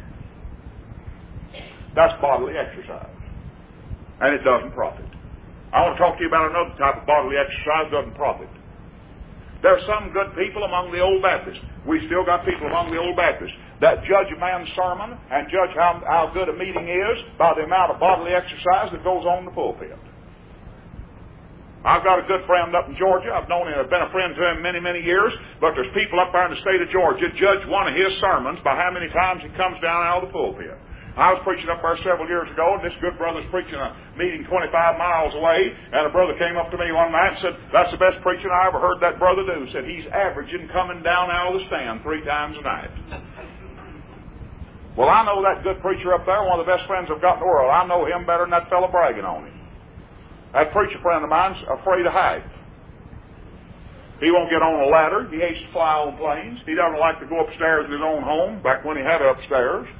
That's bodily exercise. And it doesn't profit. I want to talk to you about another type of bodily exercise that doesn't profit. There are some good people among the old Baptists. We still got people among the old Baptists that judge a man's sermon and judge how, how good a meeting is by the amount of bodily exercise that goes on in the pulpit. I've got a good friend up in Georgia. I've known him, I've been a friend to him many, many years. But there's people up there in the state of Georgia judge one of his sermons by how many times he comes down out of the pulpit. I was preaching up there several years ago, and this good brother's preaching a meeting twenty-five miles away, and a brother came up to me one night and said, that's the best preaching I ever heard that brother do. He said, he's averaging coming down out of the stand three times a night. Well, I know that good preacher up there, one of the best friends I've got in the world. I know him better than that fellow bragging on him. That preacher friend of mine's afraid of heights. He won't get on a ladder. He hates to fly on planes. He doesn't like to go upstairs in his own home, back when he had it upstairs.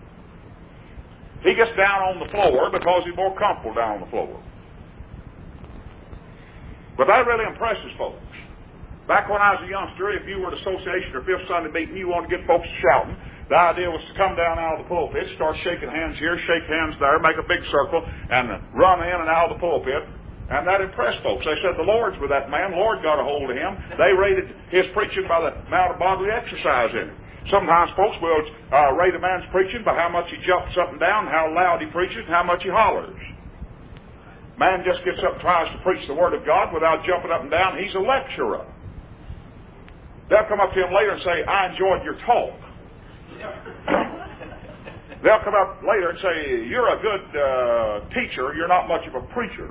He gets down on the floor because he's more comfortable down on the floor. But that really impresses folks. Back when I was a youngster, if you were at association or Fifth Sunday meeting, you wanted to get folks shouting. The idea was to come down out of the pulpit, start shaking hands here, shake hands there, make a big circle, and run in and out of the pulpit. And that impressed folks. They said the Lord's with that man. The Lord got a hold of him. They rated his preaching by the amount of bodily exercise in it. Sometimes folks will uh, rate a man's preaching by how much he jumps up and down, how loud he preaches, and how much he hollers. Man just gets up and tries to preach the Word of God without jumping up and down. He's a lecturer. They'll come up to him later and say, I enjoyed your talk. They'll come up later and say, you're a good uh, teacher, you're not much of a preacher.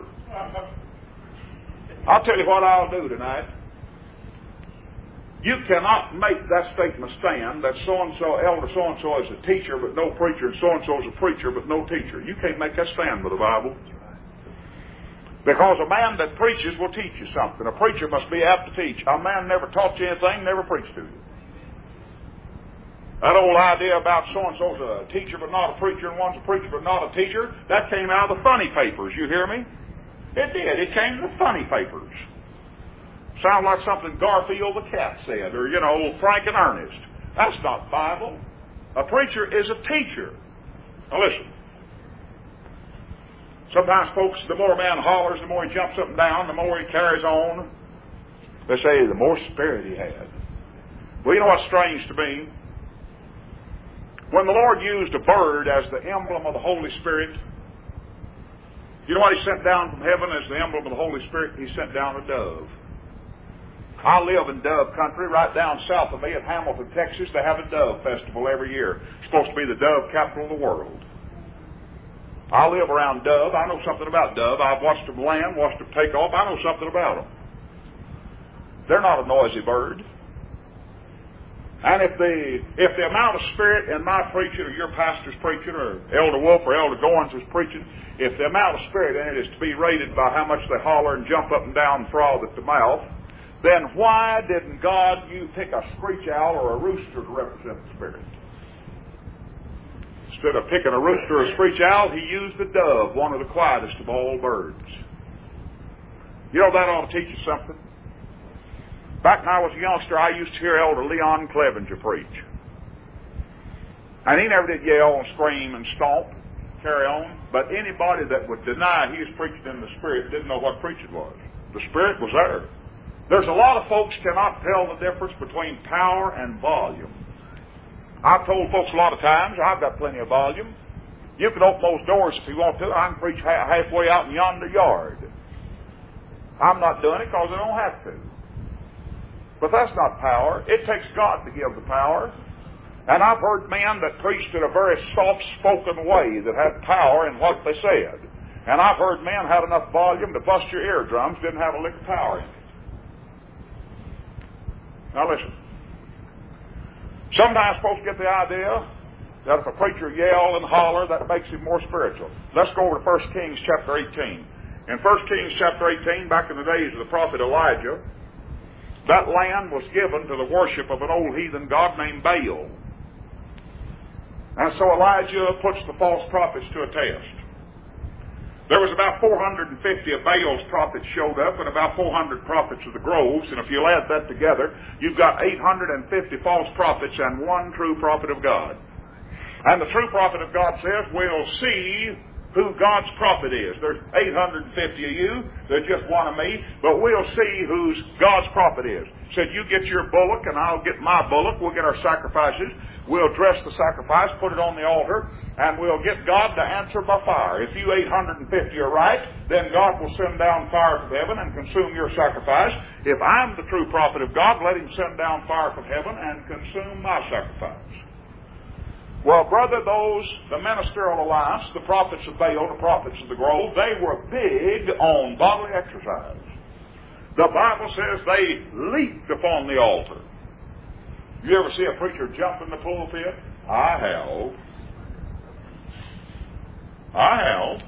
I'll tell you what I'll do tonight. You cannot make that statement stand that so-and-so, elder so-and-so is a teacher but no preacher, and so-and-so is a preacher but no teacher. You can't make that stand with the Bible. Because a man that preaches will teach you something. A preacher must be apt to teach. A man never taught you anything, never preached to you. That old idea about so-and-so's a teacher but not a preacher, and one's a preacher but not a teacher, that came out of the funny papers, you hear me? It did. It came to the funny papers. Sound like something Garfield the cat said, or, you know, Frank and Ernest. That's not Bible. A preacher is a teacher. Now listen. Sometimes folks, the more a man hollers, the more he jumps up and down, the more he carries on. They say the more spirit he had. Well, you know what's strange to me? When the Lord used a bird as the emblem of the Holy Spirit, You know what he sent down from heaven as the emblem of the Holy Spirit? He sent down a dove. I live in dove country right down south of me at Hamilton, Texas. They have a dove festival every year. It's supposed to be the dove capital of the world. I live around dove. I know something about dove. I've watched them land, watched them take off. I know something about them. They're not a noisy bird. And if the if the amount of spirit in my preaching, or your pastor's preaching, or Elder Wolf or Elder Goins is preaching, if the amount of spirit in it is to be rated by how much they holler and jump up and down and froth at the mouth, then why didn't God you pick a screech owl or a rooster to represent the spirit? Instead of picking a rooster or a screech owl, he used the dove, one of the quietest of all birds. You know, that ought to teach you something. Back when I was a youngster, I used to hear Elder Leon Clevenger preach. And he never did yell and scream and stomp, carry on. But anybody that would deny he was preaching in the Spirit didn't know what preaching was. The Spirit was there. There's a lot of folks cannot tell the difference between power and volume. I've told folks a lot of times, I've got plenty of volume. You can open those doors if you want to. I can preach halfway out in yonder yard. I'm not doing it because I don't have to. But that's not power. It takes God to give the power. And I've heard men that preached in a very soft-spoken way that had power in what they said. And I've heard men had enough volume to bust your eardrums, didn't have a lick of power in it. Now listen. Sometimes folks get the idea that if a preacher yell and holler, that makes him more spiritual. Let's go over to First Kings chapter eighteen. In First Kings chapter eighteen, back in the days of the prophet Elijah, that land was given to the worship of an old heathen god named Baal. And so Elijah puts the false prophets to a test. There was about four hundred fifty of Baal's prophets showed up and about four hundred prophets of the groves. And if you add that together, you've got eight hundred fifty false prophets and one true prophet of God. And the true prophet of God says, we'll see who God's prophet is. There's eight hundred fifty of you. There's just one of me. But we'll see who's God's prophet is. Said, you get your bullock and I'll get my bullock. We'll get our sacrifices. We'll dress the sacrifice, put it on the altar, and we'll get God to answer by fire. If you eight hundred fifty are right, then God will send down fire from heaven and consume your sacrifice. If I'm the true prophet of God, let him send down fire from heaven and consume my sacrifice. Well, brother, those, the ministerial alliance, the prophets of Baal, the prophets of the grove, they were big on bodily exercise. The Bible says they leaped upon the altar. You ever see a preacher jump in the pulpit? I have. I have.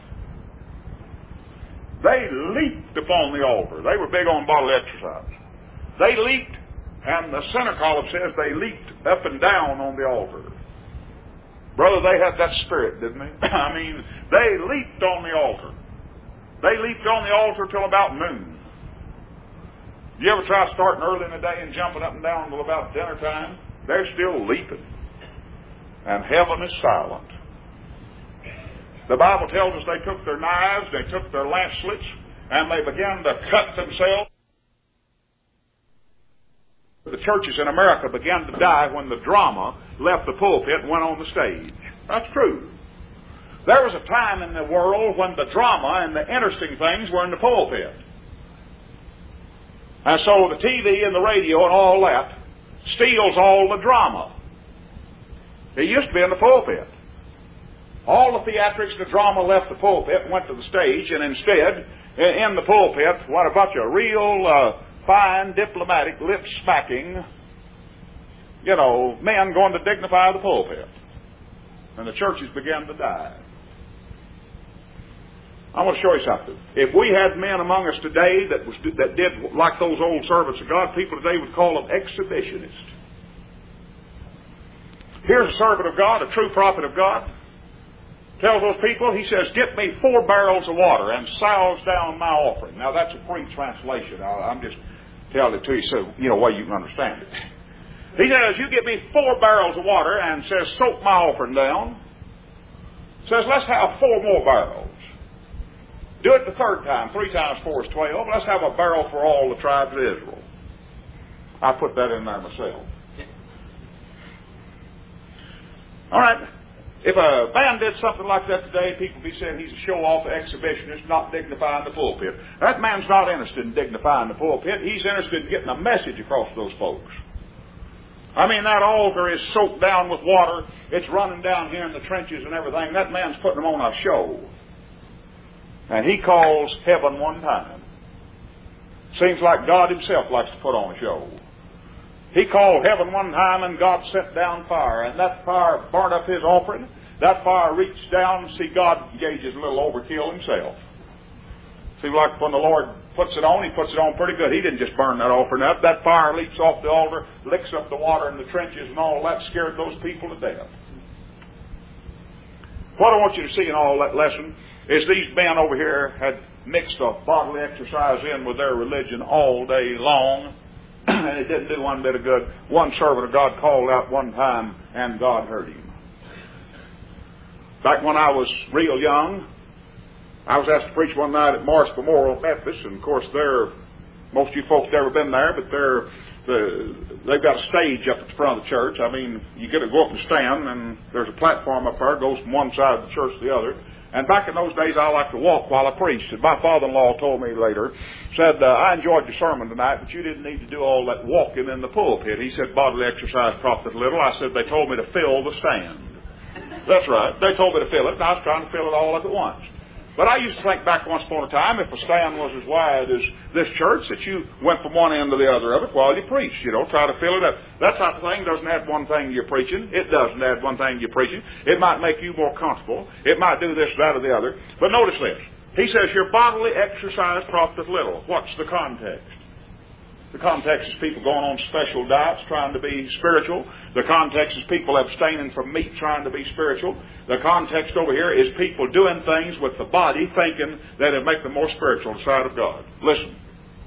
They leaped upon the altar. They were big on bodily exercise. They leaped, and the center column says they leaped up and down on the altar. Brother, they had that spirit, didn't they? I mean, they leaped on the altar. They leaped on the altar till about noon. You ever try starting early in the day and jumping up and down until about dinner time? They're still leaping. And heaven is silent. The Bible tells us they took their knives, they took their lance slits, and they began to cut themselves. The churches in America began to die when the drama left the pulpit and went on the stage. That's true. There was a time in the world when the drama and the interesting things were in the pulpit. And so the T V and the radio and all that steals all the drama. It used to be in the pulpit. All the theatrics, the drama left the pulpit and went to the stage, and instead, in the pulpit, went a bunch of real uh, fine, diplomatic, lip-smacking, you know, men going to dignify the pulpit. And the churches began to die. I want to show you something. If we had men among us today that was that did like those old servants of God, people today would call them exhibitionists. Here's a servant of God, a true prophet of God, tells those people, he says, get me four barrels of water and sows down my offering. Now that's a free translation. I'm just telling it to you so you know way you can understand it. He says, you get me four barrels of water and says, soak my offering down. Says, let's have four more barrels. Do it the third time. Three times four is twelve. Let's have a barrel for all the tribes of Israel. I put that in there myself. All right. If a man did something like that today, people would be saying he's a show-off exhibitionist, not dignifying the pulpit. That man's not interested in dignifying the pulpit. He's interested in getting a message across to those folks. I mean, that altar is soaked down with water. It's running down here in the trenches and everything. That man's putting them on a show. And he calls heaven one time. Seems like God himself likes to put on a show. He called heaven one time and God sent down fire. And that fire burnt up his offering. That fire reached down and see God engages a little overkill himself. Seems like when the Lord puts it on, he puts it on pretty good. He didn't just burn that offering up. That fire leaps off the altar, licks up the water in the trenches and all that, scared those people to death. What I want you to see in all that lesson is these men over here had mixed a bodily exercise in with their religion all day long, and it didn't do one bit of good. One servant of God called out one time, and God heard him. Back when I was real young, I was asked to preach one night at Morris Memorial Baptist, and of course, they're, most of you folks have never been there, but they're, the, they've got a stage up at the front of the church. I mean, you get to go up and stand, and there's a platform up there, goes from one side of the church to the other. And back in those days, I liked to walk while I preached. And my father-in-law told me later, said, uh, I enjoyed your sermon tonight, but you didn't need to do all that walking in the pulpit. He said, bodily exercise profiteth little. I said, they told me to fill the stand. That's right. They told me to fill it, and I was trying to fill it all up at once. But I used to think back once upon a time, if a stand was as wide as this church, that you went from one end to the other of it while you preached. You know, try to fill it up. That type of thing doesn't add one thing you're preaching. It doesn't add one thing you're preaching. It might make you more comfortable. It might do this, that, or the other. But notice this. He says, your bodily exercise profiteth little. What's the context? The context is people going on special diets trying to be spiritual. The context is people abstaining from meat trying to be spiritual. The context over here is people doing things with the body thinking that it'll make them more spiritual on the side of God. Listen.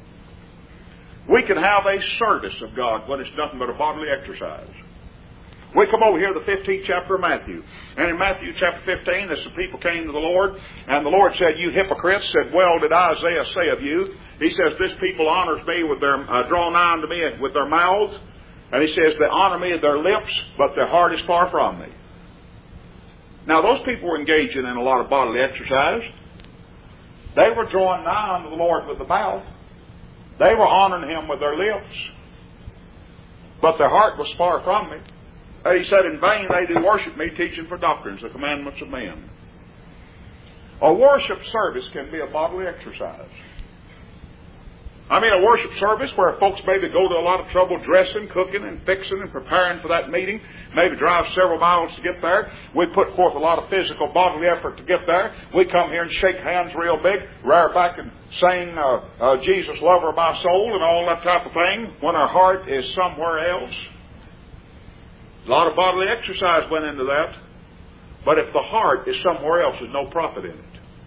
We can have a service of God when it's nothing but a bodily exercise. We come over here to the fifteenth chapter of Matthew. And in Matthew chapter fifteen, as the people came to the Lord, and the Lord said, you hypocrites, said, well did Isaiah say of you. He says, this people honors me with their, uh, draw nigh unto me with their mouths. And he says, they honor me with their lips, but their heart is far from me. Now those people were engaging in a lot of bodily exercise. They were drawing nigh unto the Lord with the mouth. They were honoring Him with their lips. But their heart was far from me. And he said, in vain they do worship me, teaching for doctrines the commandments of men. A worship service can be a bodily exercise. I mean, a worship service where folks maybe go to a lot of trouble dressing, cooking, and fixing and preparing for that meeting, maybe drive several miles to get there. We put forth a lot of physical, bodily effort to get there. We come here and shake hands real big, rear back and sing uh, uh, Jesus, lover of my soul, and all that type of thing, when our heart is somewhere else. A lot of bodily exercise went into that. But if the heart is somewhere else, there's no profit in it.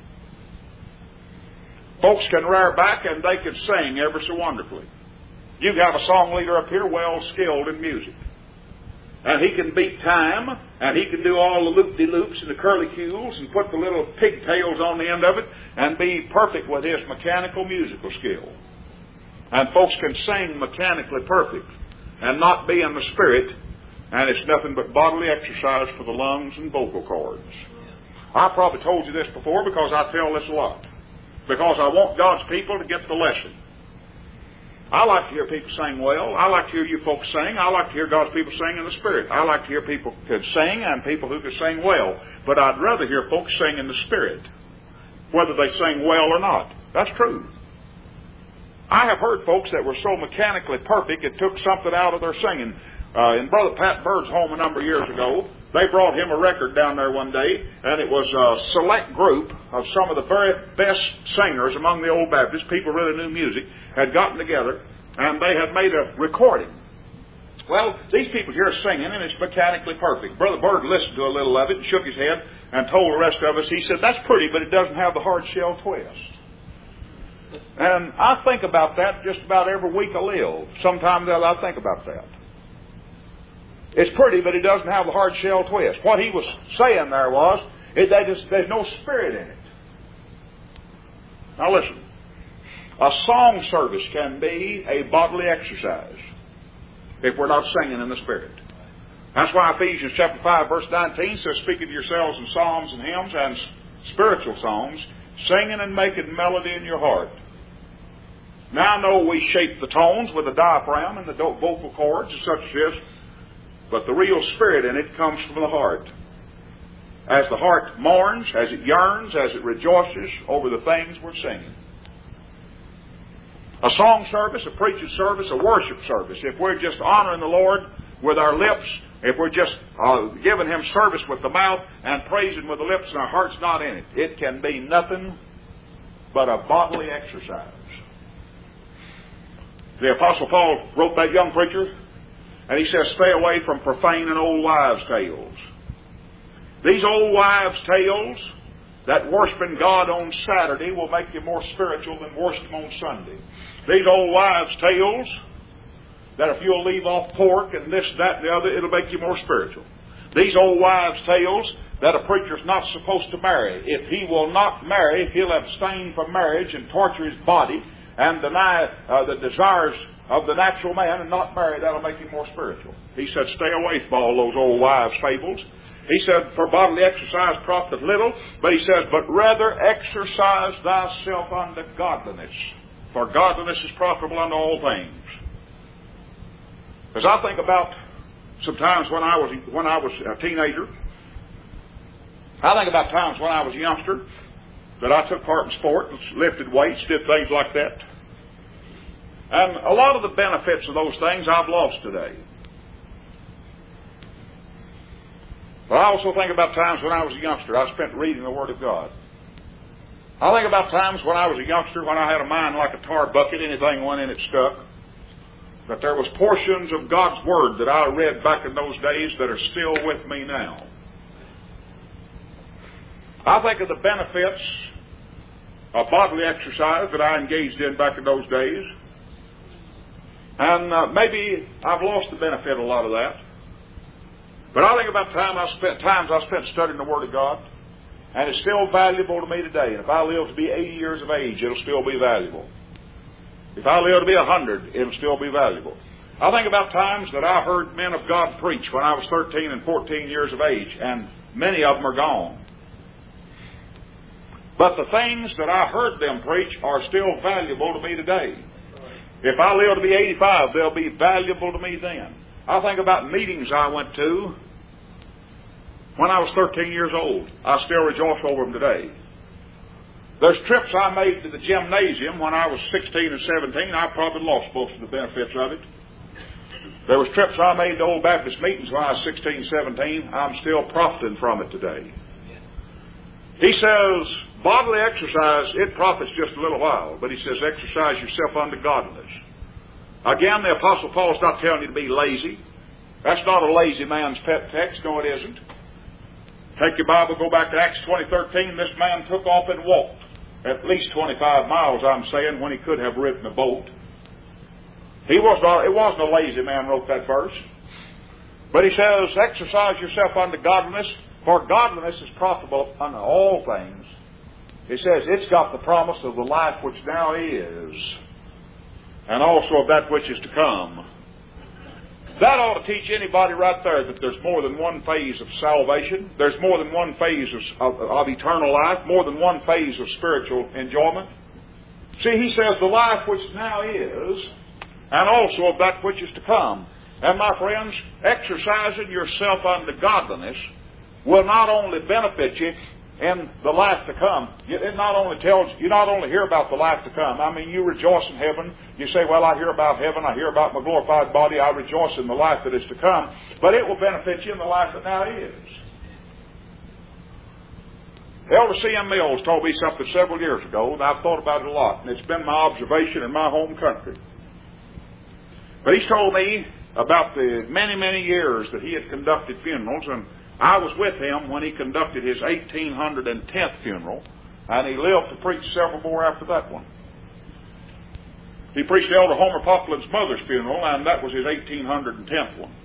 Folks can rear back and they can sing ever so wonderfully. You have a song leader up here well skilled in music. And he can beat time, and he can do all the loop-de-loops and the curly-cues and put the little pigtails on the end of it and be perfect with his mechanical musical skill. And folks can sing mechanically perfect and not be in the spirit. And it's nothing but bodily exercise for the lungs and vocal cords. I probably told you this before because I tell this a lot. Because I want God's people to get the lesson. I like to hear people sing well. I like to hear you folks sing. I like to hear God's people sing in the Spirit. I like to hear people who can sing and people who can sing well. But I'd rather hear folks sing in the Spirit, whether they sing well or not. That's true. I have heard folks that were so mechanically perfect it took something out of their singing. Uh, in Brother Pat Bird's home a number of years ago, they brought him a record down there one day, and it was a select group of some of the very best singers among the old Baptists, people who really knew music, had gotten together, and they had made a recording. Well, these people here are singing, and it's mechanically perfect. Brother Bird listened to a little of it and shook his head and told the rest of us, he said, that's pretty, but it doesn't have the hard shell twist. And I think about that just about every week I live. Sometimes I think about that. It's pretty, but it doesn't have the hard shell twist. What he was saying there was, it, they just, there's no spirit in it. Now listen, a song service can be a bodily exercise if we're not singing in the Spirit. That's why Ephesians chapter five verse nineteen says, speaking to yourselves in psalms and hymns and spiritual songs, singing and making melody in your heart. Now I know we shape the tones with the diaphragm and the vocal cords and such as this, but the real spirit in it comes from the heart. As the heart mourns, as it yearns, as it rejoices over the things we're singing. A song service, a preaching service, a worship service, if we're just honoring the Lord with our lips, if we're just uh, giving Him service with the mouth and praising with the lips and our heart's not in it, it can be nothing but a bodily exercise. The Apostle Paul wrote that young preacher, and he says, stay away from profane and old wives' tales. These old wives' tales that worshiping God on Saturday will make you more spiritual than worshiping on Sunday. These old wives' tales that if you'll leave off pork and this, that, and the other, it'll make you more spiritual. These old wives' tales that a preacher's not supposed to marry. If he will not marry, he'll abstain from marriage and torture his body and deny uh, the desires of the natural man and not marry. That'll make him more spiritual. He said, stay away from all those old wives' fables. He said, for bodily exercise profiteth little, but he says, but rather exercise thyself unto godliness. For godliness is profitable unto all things. As I think about sometimes when I was when I was a teenager, I think about times when I was a youngster that I took part in sport, lifted weights, did things like that. And a lot of the benefits of those things I've lost today. But I also think about times when I was a youngster, I spent reading the Word of God. I think about times when I was a youngster, when I had a mind like a tar bucket, anything went in it stuck. That there was portions of God's Word that I read back in those days that are still with me now. I think of the benefits of bodily exercise that I engaged in back in those days. And uh, maybe I've lost the benefit of a lot of that. But I think about time I spent, times I spent studying the Word of God, and it's still valuable to me today. And if I live to be eighty years of age, it'll still be valuable. If I live to be a hundred, it'll still be valuable. I think about times that I heard men of God preach when I was thirteen and fourteen years of age, and many of them are gone. But the things that I heard them preach are still valuable to me today. If I live to be eighty-five, they'll be valuable to me then. I think about meetings I went to when I was thirteen years old. I still rejoice over them today. There's trips I made to the gymnasium when I was sixteen and seventeen. I probably lost most of the benefits of it. There was trips I made to Old Baptist meetings when I was sixteen, seventeen. I'm still profiting from it today. He says, bodily exercise, it profits just a little while. But he says, exercise yourself unto godliness. Again, the Apostle Paul's not telling you to be lazy. That's not a lazy man's pet text. No, it isn't. Take your Bible, go back to Acts twenty thirteen. This man took off and walked at least twenty-five miles, I'm saying, when he could have ridden a boat. He was not, it wasn't a lazy man wrote that verse. But he says, exercise yourself unto godliness, for godliness is profitable unto all things. He says, it's got the promise of the life which now is, and also of that which is to come. That ought to teach anybody right there that there's more than one phase of salvation. There's more than one phase of, of, of eternal life, more than one phase of spiritual enjoyment. See, he says the life which now is, and also of that which is to come. And my friends, exercising yourself unto godliness will not only benefit you in the life to come. It not only tells you not only hear about the life to come. I mean, you rejoice in heaven. You say, well, I hear about heaven. I hear about my glorified body. I rejoice in the life that is to come. But it will benefit you in the life that now is. Elder C M Mills told me something several years ago, and I've thought about it a lot, and it's been my observation in my home country. But he's told me about the many, many years that he had conducted funerals, and I was with him when he conducted his eighteen hundred tenth funeral, and he lived to preach several more after that one. He preached Elder Homer Poplin's mother's funeral, and that was his eighteen hundred tenth one.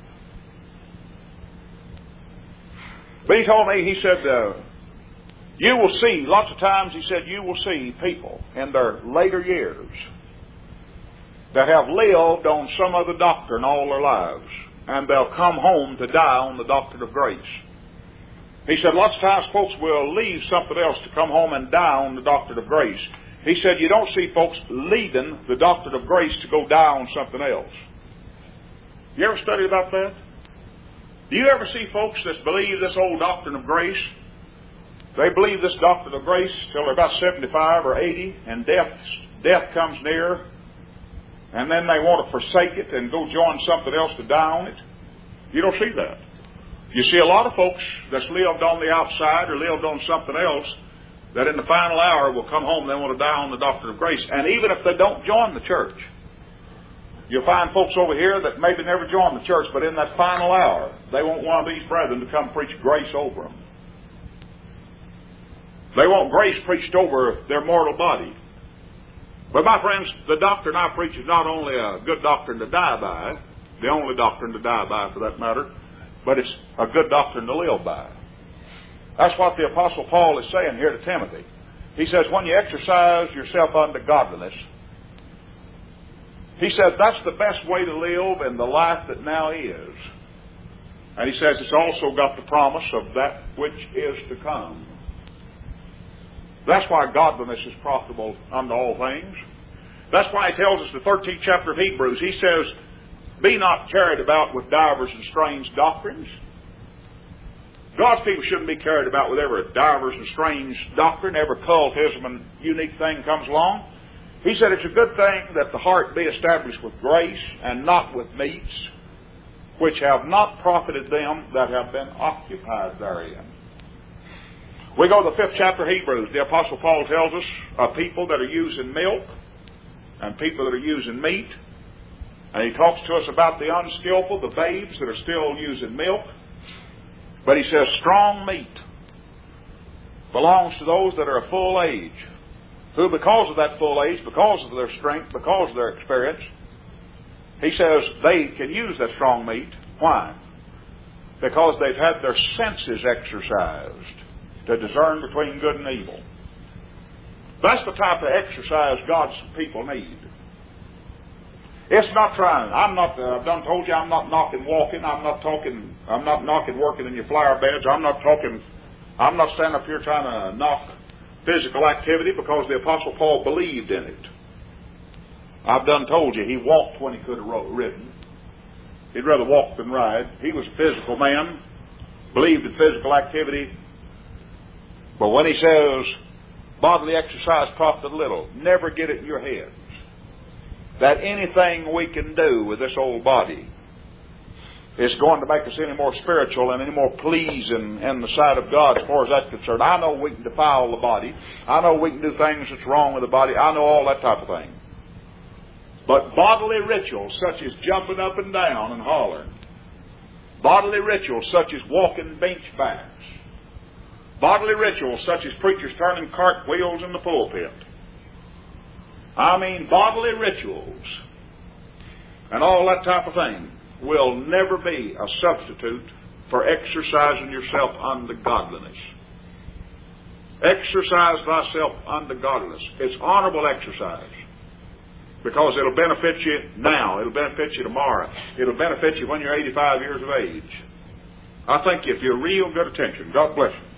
But he told me, he said, uh, you will see, lots of times he said, you will see people in their later years that have lived on some other doctrine all their lives. and they'll come home to die on the doctrine of grace. He said lots of times folks will leave something else to come home and die on the doctrine of grace. He said you don't see folks leaving the doctrine of grace to go die on something else. You ever studied about that? Do you ever see folks that believe this old doctrine of grace? They believe this doctrine of grace till they're about seventy-five or eighty, and death, death comes near, and then they want to forsake it and go join something else to die on it. You don't see that. You see a lot of folks that's lived on the outside or lived on something else that in the final hour will come home and they want to die on the doctrine of grace. And even if they don't join the church, you'll find folks over here that maybe never joined the church, but in that final hour, they want one of these brethren to come preach grace over them. They want grace preached over their mortal body. But my friends, the doctrine I preach is not only a good doctrine to die by, the only doctrine to die by for that matter, but it's a good doctrine to live by. That's what the Apostle Paul is saying here to Timothy. He says, when you exercise yourself unto godliness, he says that's the best way to live in the life that now is. And he says it's also got the promise of that which is to come. That's why godliness is profitable unto all things. That's why he tells us in the thirteenth chapter of Hebrews, he says, be not carried about with divers and strange doctrines. God's people shouldn't be carried about with every divers and strange doctrine, every cultism and unique thing comes along. He said it's a good thing that the heart be established with grace and not with meats, which have not profited them that have been occupied therein. We go to the fifth chapter of Hebrews. The Apostle Paul tells us of people that are using milk and people that are using meat. And he talks to us about the unskillful, the babes that are still using milk. But he says strong meat belongs to those that are of full age, who because of that full age, because of their strength, because of their experience, he says they can use that strong meat. Why? Because they've had their senses exercised to discern between good and evil. That's the type of exercise God's people need. It's not trying. I'm not. Uh, I've done told you I'm not knocking walking. I'm not talking. I'm not knocking working in your flower beds. I'm not talking. I'm not standing up here trying to knock physical activity because the Apostle Paul believed in it. I've done told you he walked when he could have ridden. He'd rather walk than ride. He was a physical man, believed in physical activity. But when he says bodily exercise profiteth little, never get it in your heads that anything we can do with this old body is going to make us any more spiritual and any more pleasing in the sight of God as far as that's concerned. I know we can defile the body. I know we can do things that's wrong with the body. I know all that type of thing. But bodily rituals such as jumping up and down and hollering, bodily rituals such as walking bench backs, bodily rituals such as preachers turning cartwheels in the pulpit, I mean bodily rituals and all that type of thing will never be a substitute for exercising yourself unto godliness. Exercise thyself unto godliness. It's honorable exercise because it'll benefit you now. It'll benefit you tomorrow. It'll benefit you when you're eighty-five years of age. I think if you're real good attention, God bless you.